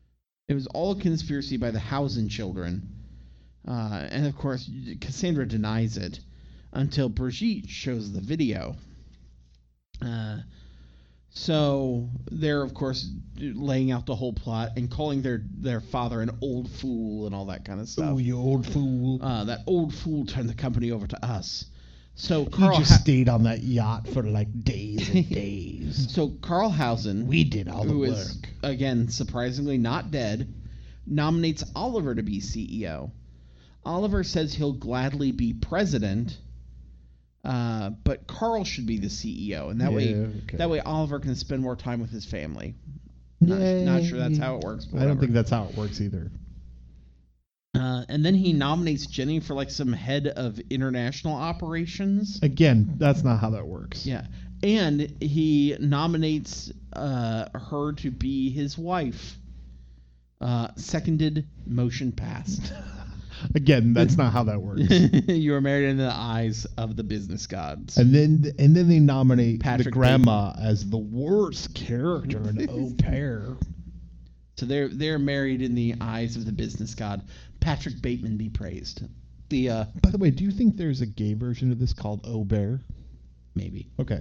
It was all a conspiracy by the Housen children. Uh, and, of course, Cassandra denies it until Brigitte shows the video. Uh, so they're, of course, laying out the whole plot and calling their, their father an old fool and all that kind of stuff. Oh, you old fool. Uh, that old fool turned the company over to us. So He Carl just ha- stayed on that yacht for like days and days. So Carl Housen, We did all the who work. is, again, surprisingly not dead, nominates Oliver to be C E O. Oliver says he'll gladly be president, uh, but Carl should be the C E O, and that Yeah, way, okay. that way Oliver can spend more time with his family. Not, not sure that's how it works. But I don't whatever. think that's how it works either. Uh, and then he nominates Jenny for like some head of international operations. Again, that's not how that works. Yeah, and he nominates uh, her to be his wife. Uh, seconded, motion passed. Again, that's not how that works. You are married in the eyes of the business gods. And then and then they nominate Patrick the grandma as the worst character in Au Pair. So they're they're married in the eyes of the business god. Patrick Bateman be praised. The uh, By the way, do you think there's a gay version of this called Au Bear? maybe. Okay.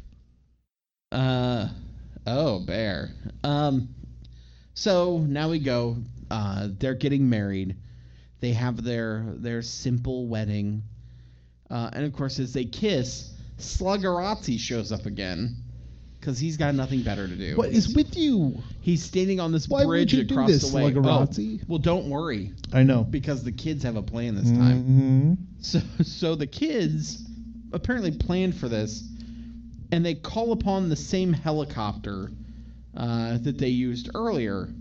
Uh, oh, bear. Um, so now we go. Uh, they're getting married. They have their their simple wedding, uh, and of course, as they kiss, Sluggerazzi shows up again because he's got nothing better to do. What is with you? He's standing on this Why would bridge you do across this, the way. Sluggerazzi? Oh, well, don't worry, I know. because the kids have a plan this time. Mhm. So, so the kids apparently planned for this, and they call upon the same helicopter uh, that they used earlier.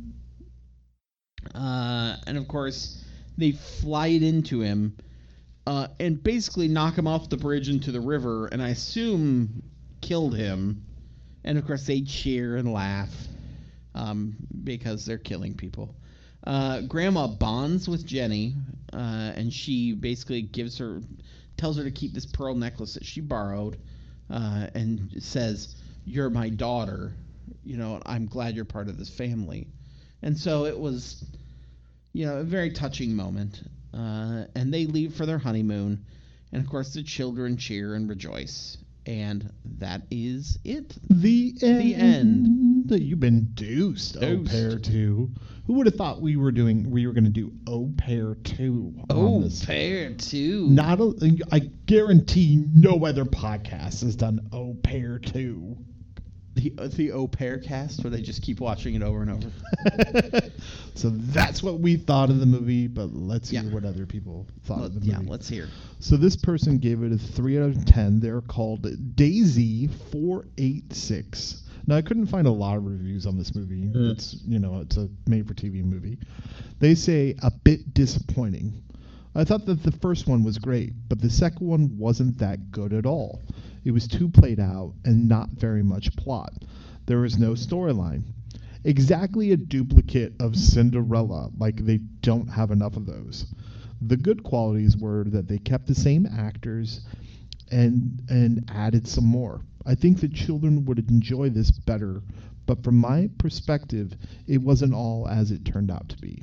Uh, and of course, they fly it into him uh, and basically knock him off the bridge into the river, and I assume killed him. And of course, they cheer and laugh um, because they're killing people. Uh, Grandma bonds with Jenny, uh, and she basically gives her, tells her to keep this pearl necklace that she borrowed, uh, and says, "You're my daughter. You know, I'm glad you're part of this family." And so it was, you know, a very touching moment. Uh, and they leave for their honeymoon, and of course the children cheer and rejoice. And that is it. The end. The end. You've been deuced, Au Deuced. Pair two. Who would have thought we were doing? We were going to do Au Pair two. on Oh, this? pair two. Not a, I guarantee no other podcast has done Au Pair two. The the Au Pair cast, where they just keep watching it over and over. So that's what we thought of the movie, but let's hear Yeah. what other people thought Let- of the yeah, movie. let's hear. So this person gave it a three out of ten. They're called Daisy four eight six. Now, I couldn't find a lot of reviews on this movie. Mm. It's, you know, it's a made-for-T V movie. They say a bit disappointing. I thought that the first one was great, but the second one wasn't that good at all. It was too played out and not very much plot. There was no storyline. Exactly a duplicate of Cinderella, like they don't have enough of those. The good qualities were that they kept the same actors and and added some more. I think the children would enjoy this better, but from my perspective, it wasn't all as it turned out to be.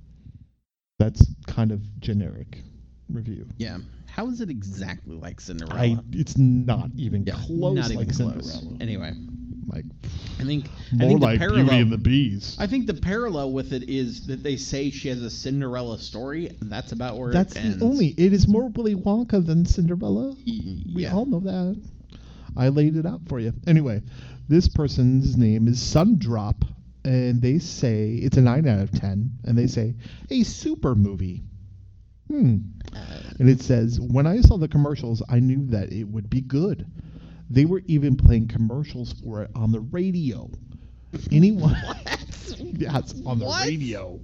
That's kind of generic review. Yeah. How is it exactly like Cinderella? I it's not even yeah, close not even like close. Cinderella. Anyway, Like I think I more think the like parallel, Beauty and the Beast. I think the parallel with it is that they say she has a Cinderella story. And that's about where That's it the ends. only. It is more Willy Wonka than Cinderella. Y- We yeah. all know that. I laid it out for you. Anyway, this person's name is Sundrop, and they say it's a nine out of ten, and they say a super movie. Hmm. And it says, when I saw the commercials, I knew that it would be good. They were even playing commercials for it on the radio. Anyone? Yes, on the What? radio.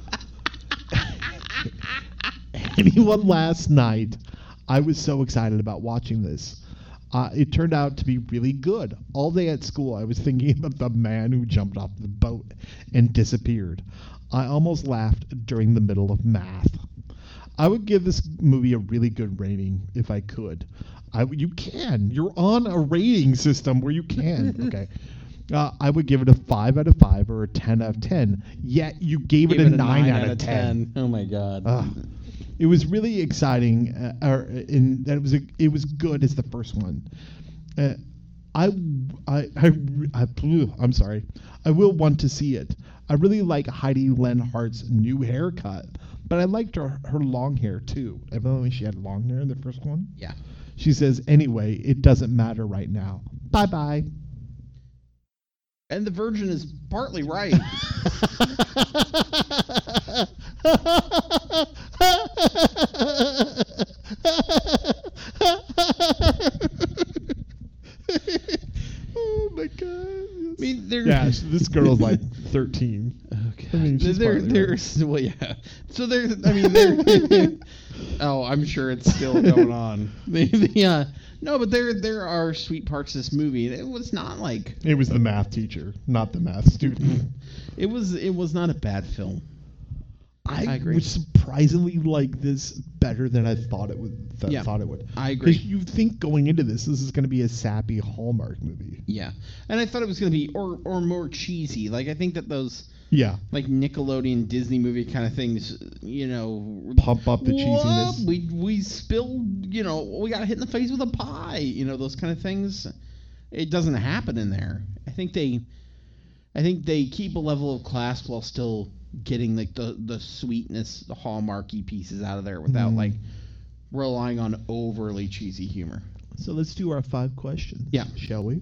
Anyone last night, I was so excited about watching this. Uh, it turned out to be really good. All day at school, I was thinking about the man who jumped off the boat and disappeared. I almost laughed during the middle of math. I would give this movie a really good rating if I could. I, you can. You're on a rating system where you can. Okay. Uh, I would give it a five out of five or a ten out of ten. Yet you gave it Give a, nine, out of ten. Oh my god. Ugh. It was really exciting, uh, or in that it was a, it was good as the first one. Uh, I, I, I, I, I'm sorry. I will want to see it. I really like Heidi Lenhart's new haircut, but I liked her her long hair too. Even she had long hair in the first one. Yeah. She says, "Anyway, it doesn't matter right now. Bye bye." And the Virgin is partly right. Oh my god! I mean, they're Yeah, so this girl's like thirteen. Okay. I mean, she's there, partly there's well, yeah. So there's, I mean, there. Oh, I'm sure it's still going on. The, the, uh, no, but there, there are sweet parts of this movie. It was not like It was the math teacher, not the math student. it was. It was not a bad film. I, I agree. would surprisingly like this better than I thought it would. Th- Yeah, thought it would. I agree. 'Cause you think going into this, this is going to be a sappy Hallmark movie. Yeah, and I thought it was going to be or or more cheesy. Like I think that those Yeah, like Nickelodeon Disney movie kind of things, you know, pump up the whoop, cheesiness. We we spilled, you know, we got hit in the face with a pie, you know, those kind of things. It doesn't happen in there. I think they, I think they keep a level of class while still getting like the the sweetness, the hallmarky pieces out of there without Mm. like relying on overly cheesy humor. So let's do our five questions. Yeah. Shall we?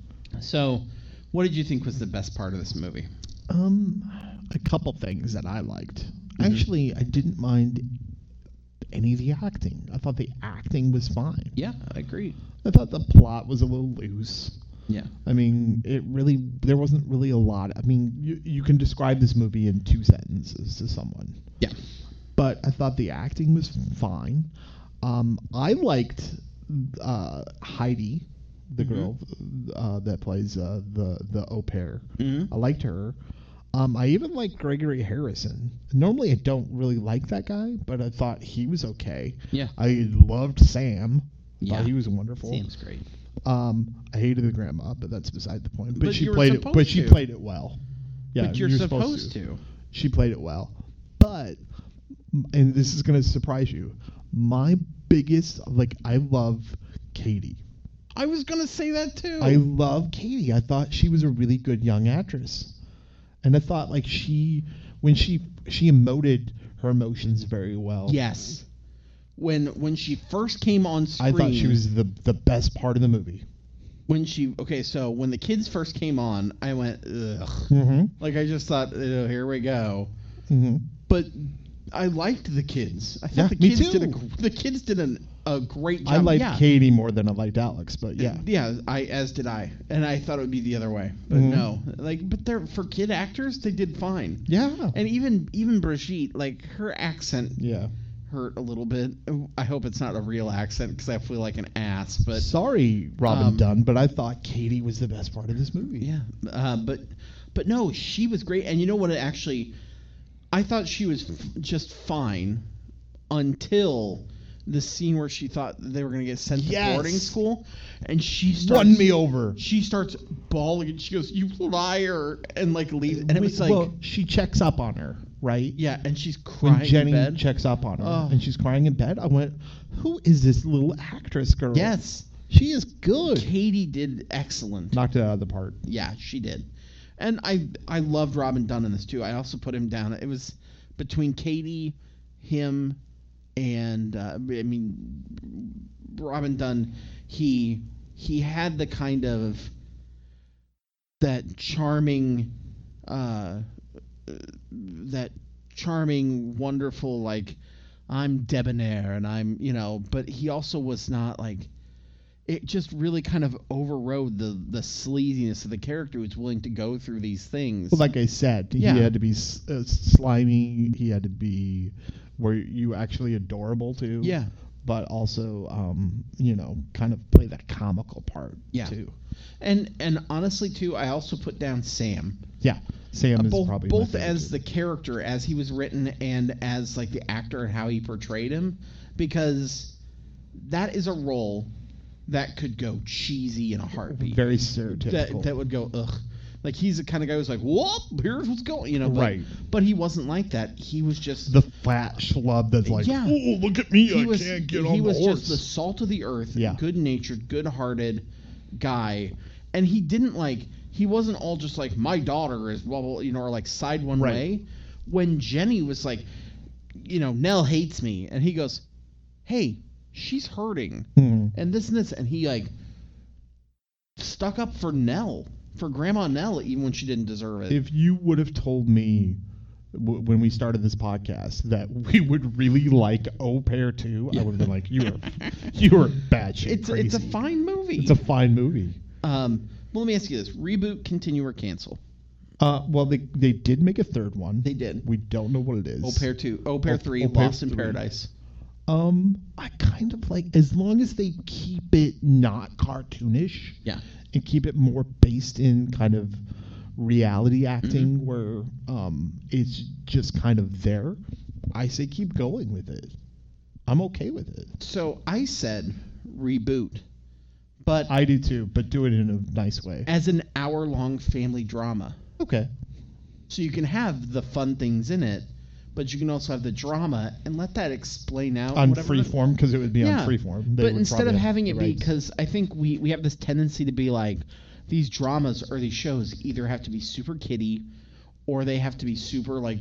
So, what did you think was the best part of this movie? Um, a couple things that I liked. Mhm. Actually, I didn't mind any of the acting. I thought the acting was fine. Yeah, I agree. I thought the plot was a little loose. Yeah. I mean, it really, there wasn't really a lot. I mean, you, you can describe this movie in two sentences to someone. Yeah. But I thought the acting was fine. Um, I liked uh, Heidi, the Mhm. girl uh, that plays uh, the, the au pair. Mm-hmm. I liked her. Um, I even liked Gregory Harrison. Normally, I don't really like that guy, but I thought he was okay. Yeah. I loved Sam. Yeah. Thought he was wonderful. Seems great. Um, I hated the grandma, but that's beside the point. But, But she you were played it. supposed But she to. played it well. Yeah, but you're, you're supposed, to. She played it well. But, and this is going to surprise you, my biggest, like, I love Katie. I was gonna say that too. I love Katie. I thought she was a really good young actress, and I thought like she, when she she emoted her emotions very well. yes. When when she first came on I screen, thought she was the the best part of the movie. when she okay. So when the kids first came on, I went ugh. Mm-hmm. Like I just thought, oh, here we go. Mm-hmm. But I liked the kids. I thought Yeah, the me kids too. did a gr- the kids did an, a great job. I liked yeah. Katie more than I liked Alex, but yeah. Yeah, I as did I, and I thought it would be the other way, but Mhm. no. Like, but they're for kid actors, they did fine. Yeah. And even even Brigitte, like her accent Yeah. hurt a little bit. I hope it's not a real accent because I feel like an ass. But Sorry, Robin um, Dunn, but I thought Katie was the best part of this movie. yeah, uh, but but no, she was great. And you know what? It actually, I thought she was f- just fine until the scene where she thought they were going to get sent Yes. to boarding school, and she starts Run me over. She starts bawling and she goes, "You liar!" and like leaves. And it was like, well, she checks up on her, right? yeah, and she's crying When Jenny in bed. checks up on her Oh. and she's crying in bed, I went, "Who is this little actress girl?" Yes, She is good. Katie did excellent. Knocked it out of the park. Yeah, she did. And I I loved Robin Dunn in this too. I also put him down. It was between Katie, him, and uh, I mean Robin Dunn. He he had the kind of that charming, uh, that charming, wonderful like I'm debonair and I'm you know. But he also was not like. It just really kind of overrode the the sleaziness of the character who's willing to go through these things. Well, like I said, Yeah. he had to be s- uh, slimy. He had to be where you actually adorable to. yeah, But also, um, you know, kind of play that comical part Yeah. too. and and honestly too, I also put down Sam. Yeah, Sam Uh, is both probably my both favorite, as too. the character as he was written and as like the actor and how he portrayed him, because that is a role that could go cheesy in a heartbeat. Very stereotypical. That that would go ugh. Like he's the kind of guy who's like, whoop, here's what's going, you know. But, right. But he wasn't like that. He was just the fat schlub that's like, yeah. oh, look at me, he I was, can't get he on the was horse. just the salt of the earth, Yeah. good-natured, good-hearted guy, and he didn't like. He wasn't all just like my daughter is blah blah, you know, or like side one Right. way. When Jenny was like, you know, Nell hates me, and he goes, hey, she's hurting, Hmm. and this and this, and he like stuck up for Nell, for Grandma Nell, even when she didn't deserve it. If you would have told me w- when we started this podcast that we would really like Au Pair two, I would have been like, you are you are bad shit it's crazy. it's a fine movie. It's a fine movie. um. Well, let me ask you this: reboot, continue, or cancel? Uh, well, they they did make a third one. They did. We don't know what it is. Au Pair two, Au Pair Au- three, Au Pair Lost in three. Paradise. Um, I kind of like, as long as they keep it not cartoonish. Yeah. And keep it more based in kind of reality acting, Mm-hmm. where um it's just kind of there. I say keep going with it. I'm okay with it. So I said reboot, but I do too, but do it in a nice way. as an hour-long family drama. Okay. So you can have the fun things in it, but you can also have the drama and let that explain out On whatever the- freeform, because it would be Yeah. on freeform. They But would instead of probably have having the it be, rights. because I think we, we have this tendency to be like, these dramas or these shows either have to be super kiddie or they have to be super like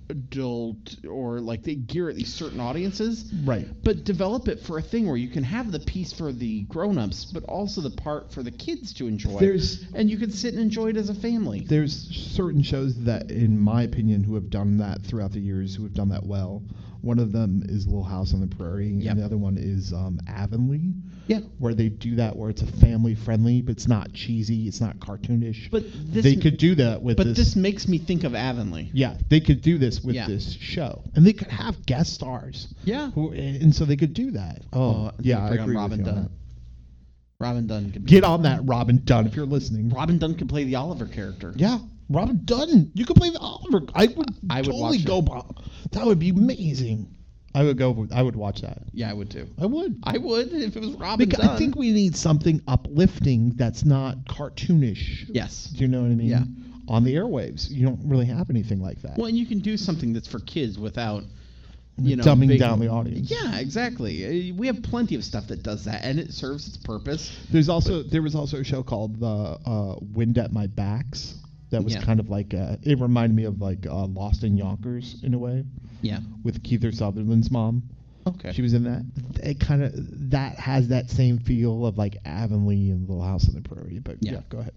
adult, or like they gear at these certain audiences. Right. But develop it for a thing where you can have the piece for the grown-ups, but also the part for the kids to enjoy. There's- and you can sit and enjoy it as a family. There's certain shows that, in my opinion, who have done that throughout the years, who have done that well. One of them is Little House on the Prairie, Yep. and the other one is um, Avonlea, Yeah. where they do that, where it's a family friendly, but it's not cheesy, it's not cartoonish. But this they could do that with But this. this makes me think of Avonlea. Yeah, they could do this with Yeah. this show, and they could have guest stars. Yeah. Who, and so they could do that. Oh, Oh, yeah, I bring on agree Robin with you on Dunn. that. Robin Dunn could be Get on that, Robin Dunn, if you're listening. Robin Dunn could play the Oliver character. Yeah, Robin Dunn. You could play the Oliver. I would. I would totally watch go. it. bo- That would be amazing. I would go. with- I would watch that. Yeah, I would too. I would. I would if it was Robin Because Dunn. I think we need something uplifting that's not cartoonish. Yes. Do you know what I mean? Yeah. On the airwaves, you don't really have anything like that. Well, and you can do something that's for kids without, you know, dumbing big- down the audience. Yeah, exactly. Uh, We have plenty of stuff that does that, and it serves its purpose. There's also there was also a show called the uh, Wind at My Backs that was Yeah. kind of like uh it reminded me of like uh, Lost in Yonkers in a way, Yeah. with Kiefer Sutherland's mom. Okay. She was in that. It kind of that has that same feel of like Avonlea and Little House on the Prairie. But yeah, Yeah. go ahead.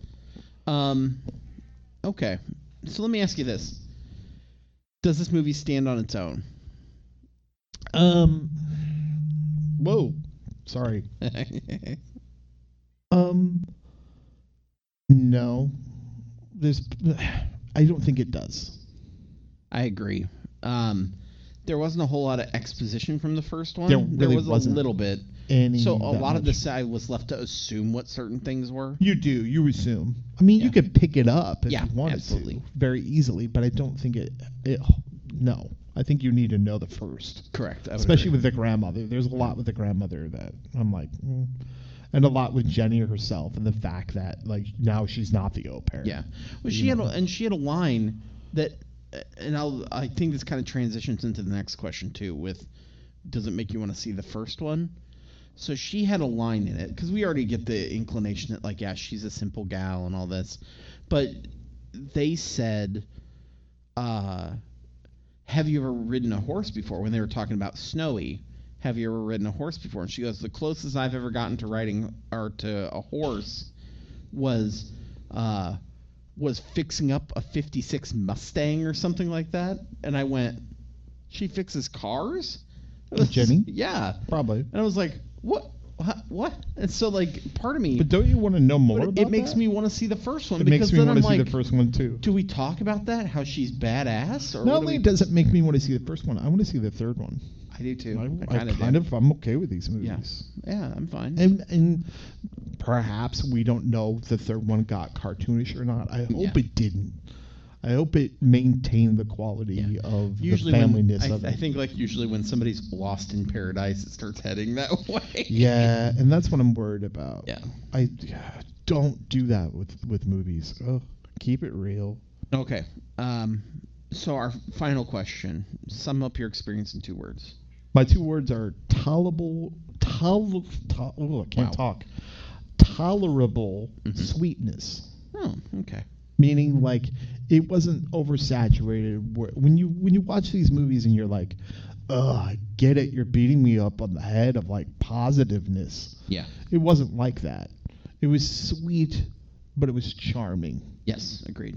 Um. Okay. So let me ask you this: does this movie stand on its own? Um. Whoa. Sorry. Um. No. There's. I don't think it does. I agree. Um, there wasn't a whole lot of exposition from the first one. There really was wasn't a little bit. Any So a that lot of much. this I was left to assume what certain things were. You do. You assume. I mean, Yeah. you could pick it up if Yeah, you wanted absolutely. to very easily, but I don't think it. It. No. I think you need to know the first. Correct. I would Especially agree. with the grandmother. There's a lot with the grandmother that I'm like, mm. And a lot with Jenny herself, and the fact that like now she's not the au pair. Yeah. Well, You she had a, know. and she had a line that, and I'll I think this kind of transitions into the next question too. With, does it make you want to see the first one? So she had a line in it because we already get the inclination that like yeah she's a simple gal and all this, but they said, uh, have you ever ridden a horse before? When they were talking about Snowy, have you ever ridden a horse before? And she goes, the closest I've ever gotten to riding or to a horse was uh, was fixing up a fifty-six Mustang or something like that. And I went, she fixes cars? Jenny? Yeah. Probably. And I was like, what? What? What? And so, like, part of me, But don't you want to know more but about it makes that? me want to see the first one It because makes me then want I'm to see like, the first one too. do we talk about that? How she's badass? Or Not what do only we, does it make me want to see the first one, I want to see the third one. I do too. I, I, I kind of kind of, I'm okay with these Yeah. movies. Yeah, I'm fine. And and perhaps we don't know if the third one got cartoonish or not. I hope Yeah. it didn't. I hope it maintained the quality Yeah. of Usually the when, familyness I, of I it. think like usually when somebody's lost in paradise, it starts heading that way. Yeah, and that's what I'm worried about. Yeah. I don't do that with with movies. Oh, keep it real. Okay. Um, so our final question: sum up your experience in two words. My two words are tolerable. Tol- to- oh, I can't Wow. talk. Tolerable Mhm. sweetness. Oh, okay. Meaning, like, it wasn't oversaturated. Where- When you when you watch these movies and you're like, "Ugh, I get it. You're beating me up on the head of like positiveness." Yeah. It wasn't like that. It was sweet, but it was charming. Yes. Agreed.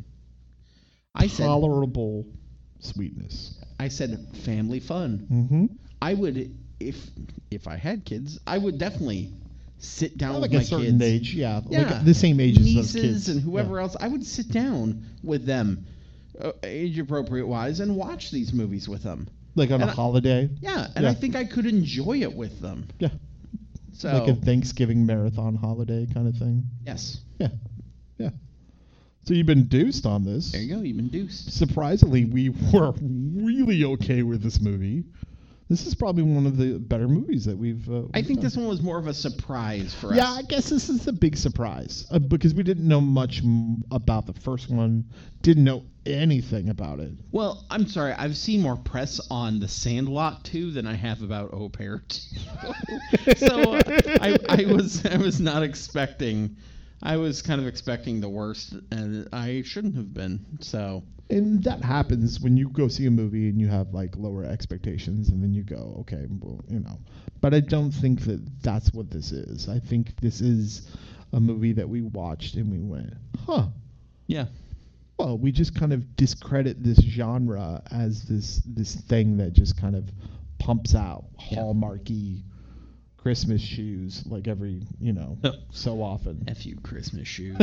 I said. Tolerable sweetness. I said family fun. Mm-hmm. I would, if if I had kids, I would definitely sit down Like with a my certain kids. age, yeah, Yeah, like the same age as those nieces kids and whoever Yeah. else. I would sit down with them, uh, age appropriate wise, and watch these movies with them. Like on And a I- holiday. Yeah, and Yeah. I think I could enjoy it with them. Yeah. So Like a Thanksgiving marathon holiday kind of thing. yes, Yeah. Yeah. So you've been deuced on this. there you go. You've been deuced. Surprisingly, we were really okay with this movie. This is probably one of the better movies that we've. Uh, I we've think done. this one was more of a surprise for Yeah, us. I guess this is the big surprise uh, because we didn't know much m- about the first one. Didn't know anything about it. Well, I'm sorry. I've seen more press on The Sandlot two than I have about Au Pair two. so uh, I, I was I was not expecting. I was kind of expecting the worst, and I shouldn't have been. So And that happens when you go see a movie and you have like lower expectations, and then you go, okay, well, you know. But I don't think that that's what this is. I think this is a movie that we watched and we went, huh. yeah, Well, we just kind of discredit this genre as this this thing that just kind of pumps out Yeah. hallmarky Christmas shoes like every, you know, so often. F you Christmas shoes.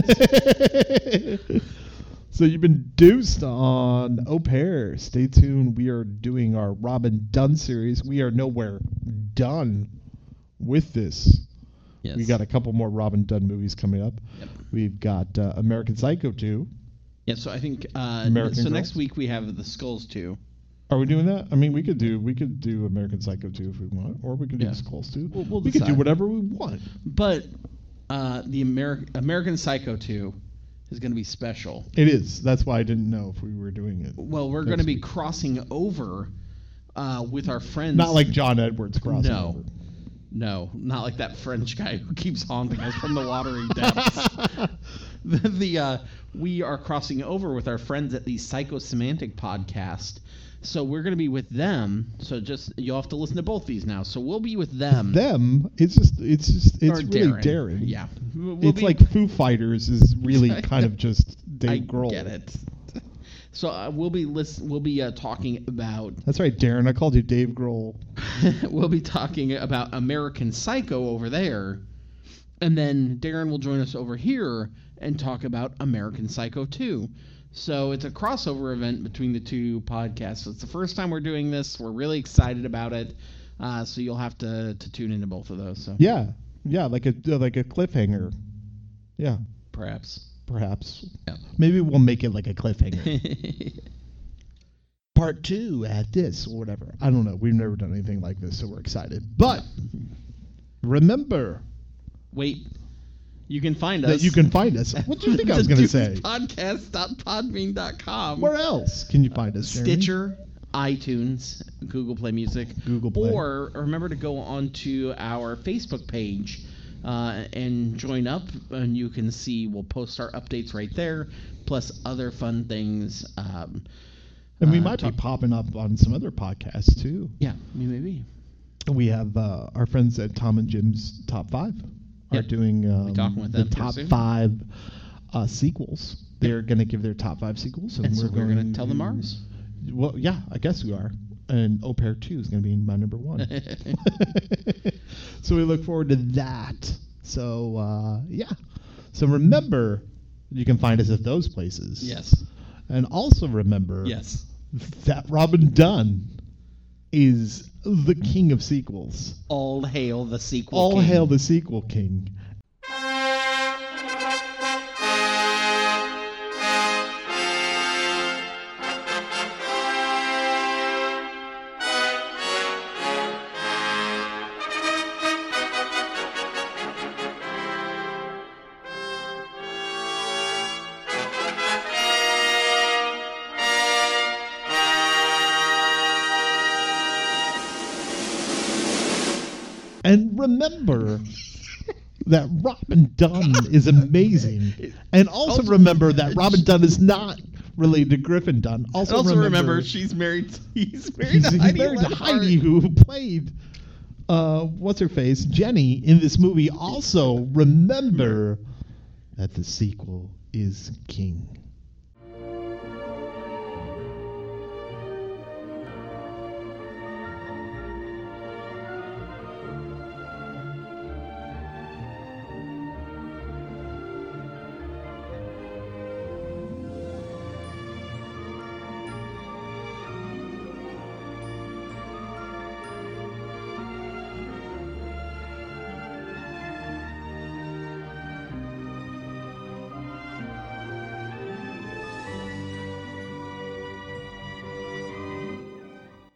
So you've been deuced on Au Pair. Stay tuned. We are doing our Robin Dunn series. We are nowhere done with this. Yes. We got a couple more Robin Dunn movies coming up. Yep. We've got uh, American Psycho two. Yeah, so I think uh, American so. Girl? Next week we have The Skulls two. Are we doing that? I mean, we could do we could do American Psycho two if we want, or we could do Yeah. Skulls two. We'll- we'll we could do decide. whatever we want. But uh, the Ameri- American Psycho two is going to be special. It is. That's why I didn't know if we were doing it. Well, we're Next going to be week. crossing over uh, with our friends. Not like John Edwards crossing No. over. No, not like that French guy who keeps haunting us from the watery depths. the the uh, we are crossing over with our friends at the Psychosemantic podcast. So we're going to be with them. So just you'll have to listen to both these now. So we'll be with them. Them. It's just. It's just. It's Or really Darren. daring. Yeah. We'll It's be- like Foo Fighters is really I kind of just Dave I Grohl. get it. So uh, we'll be listen, We'll be uh, talking about. That's right, Darren. I called you Dave Grohl. we'll be talking about American Psycho over there, and then Darren will join us over here and talk about American Psycho two. So it's a crossover event between the two podcasts. It's the first time we're doing this. We're really excited about it. Uh, so you'll have to, to tune into both of those. So Yeah, yeah, like a like a cliffhanger. Yeah, perhaps. perhaps. Yeah. Maybe we'll make it like a cliffhanger. Part two at this or whatever. I don't know. We've never done anything like this, so we're excited. But remember Wait. You can find us. that you can find us. What do you think I was going to say? podcast dot podbean dot com. Where else can you find us? Jeremy? Stitcher, iTunes, Google Play Music, Google Play. or remember to go onto our Facebook page uh, and join up, and you can see we'll post our updates right there, plus other fun things. Um, And we uh, might talk- be popping up on some other podcasts too. Yeah, maybe. We have uh, our friends at Tom and Jim's Top Five are Yep. doing um, talking with the them here top soon. five uh, sequels. They're going to give their top five sequels, and, And so we're going gonna tell them ours. Well, yeah, I guess we are. And Au Pair two is going to be my number one. So we look forward to that. So uh, yeah. So remember, you can find us at those places. Yes. And also remember Yes. that Robin Dunn is the king of sequels. All hail the sequel. All king. hail the sequel king. And remember that Robin Dunn is amazing. And also, Also- remember that Robin Dunn is not related to Griffin Dunn. Also, Also, remember, remember, she's married. He's married he's, to he's Heidi. married to Lenhart. Heidi, who played uh, what's her face, Jenny, in this movie. Also, remember that the sequel is king.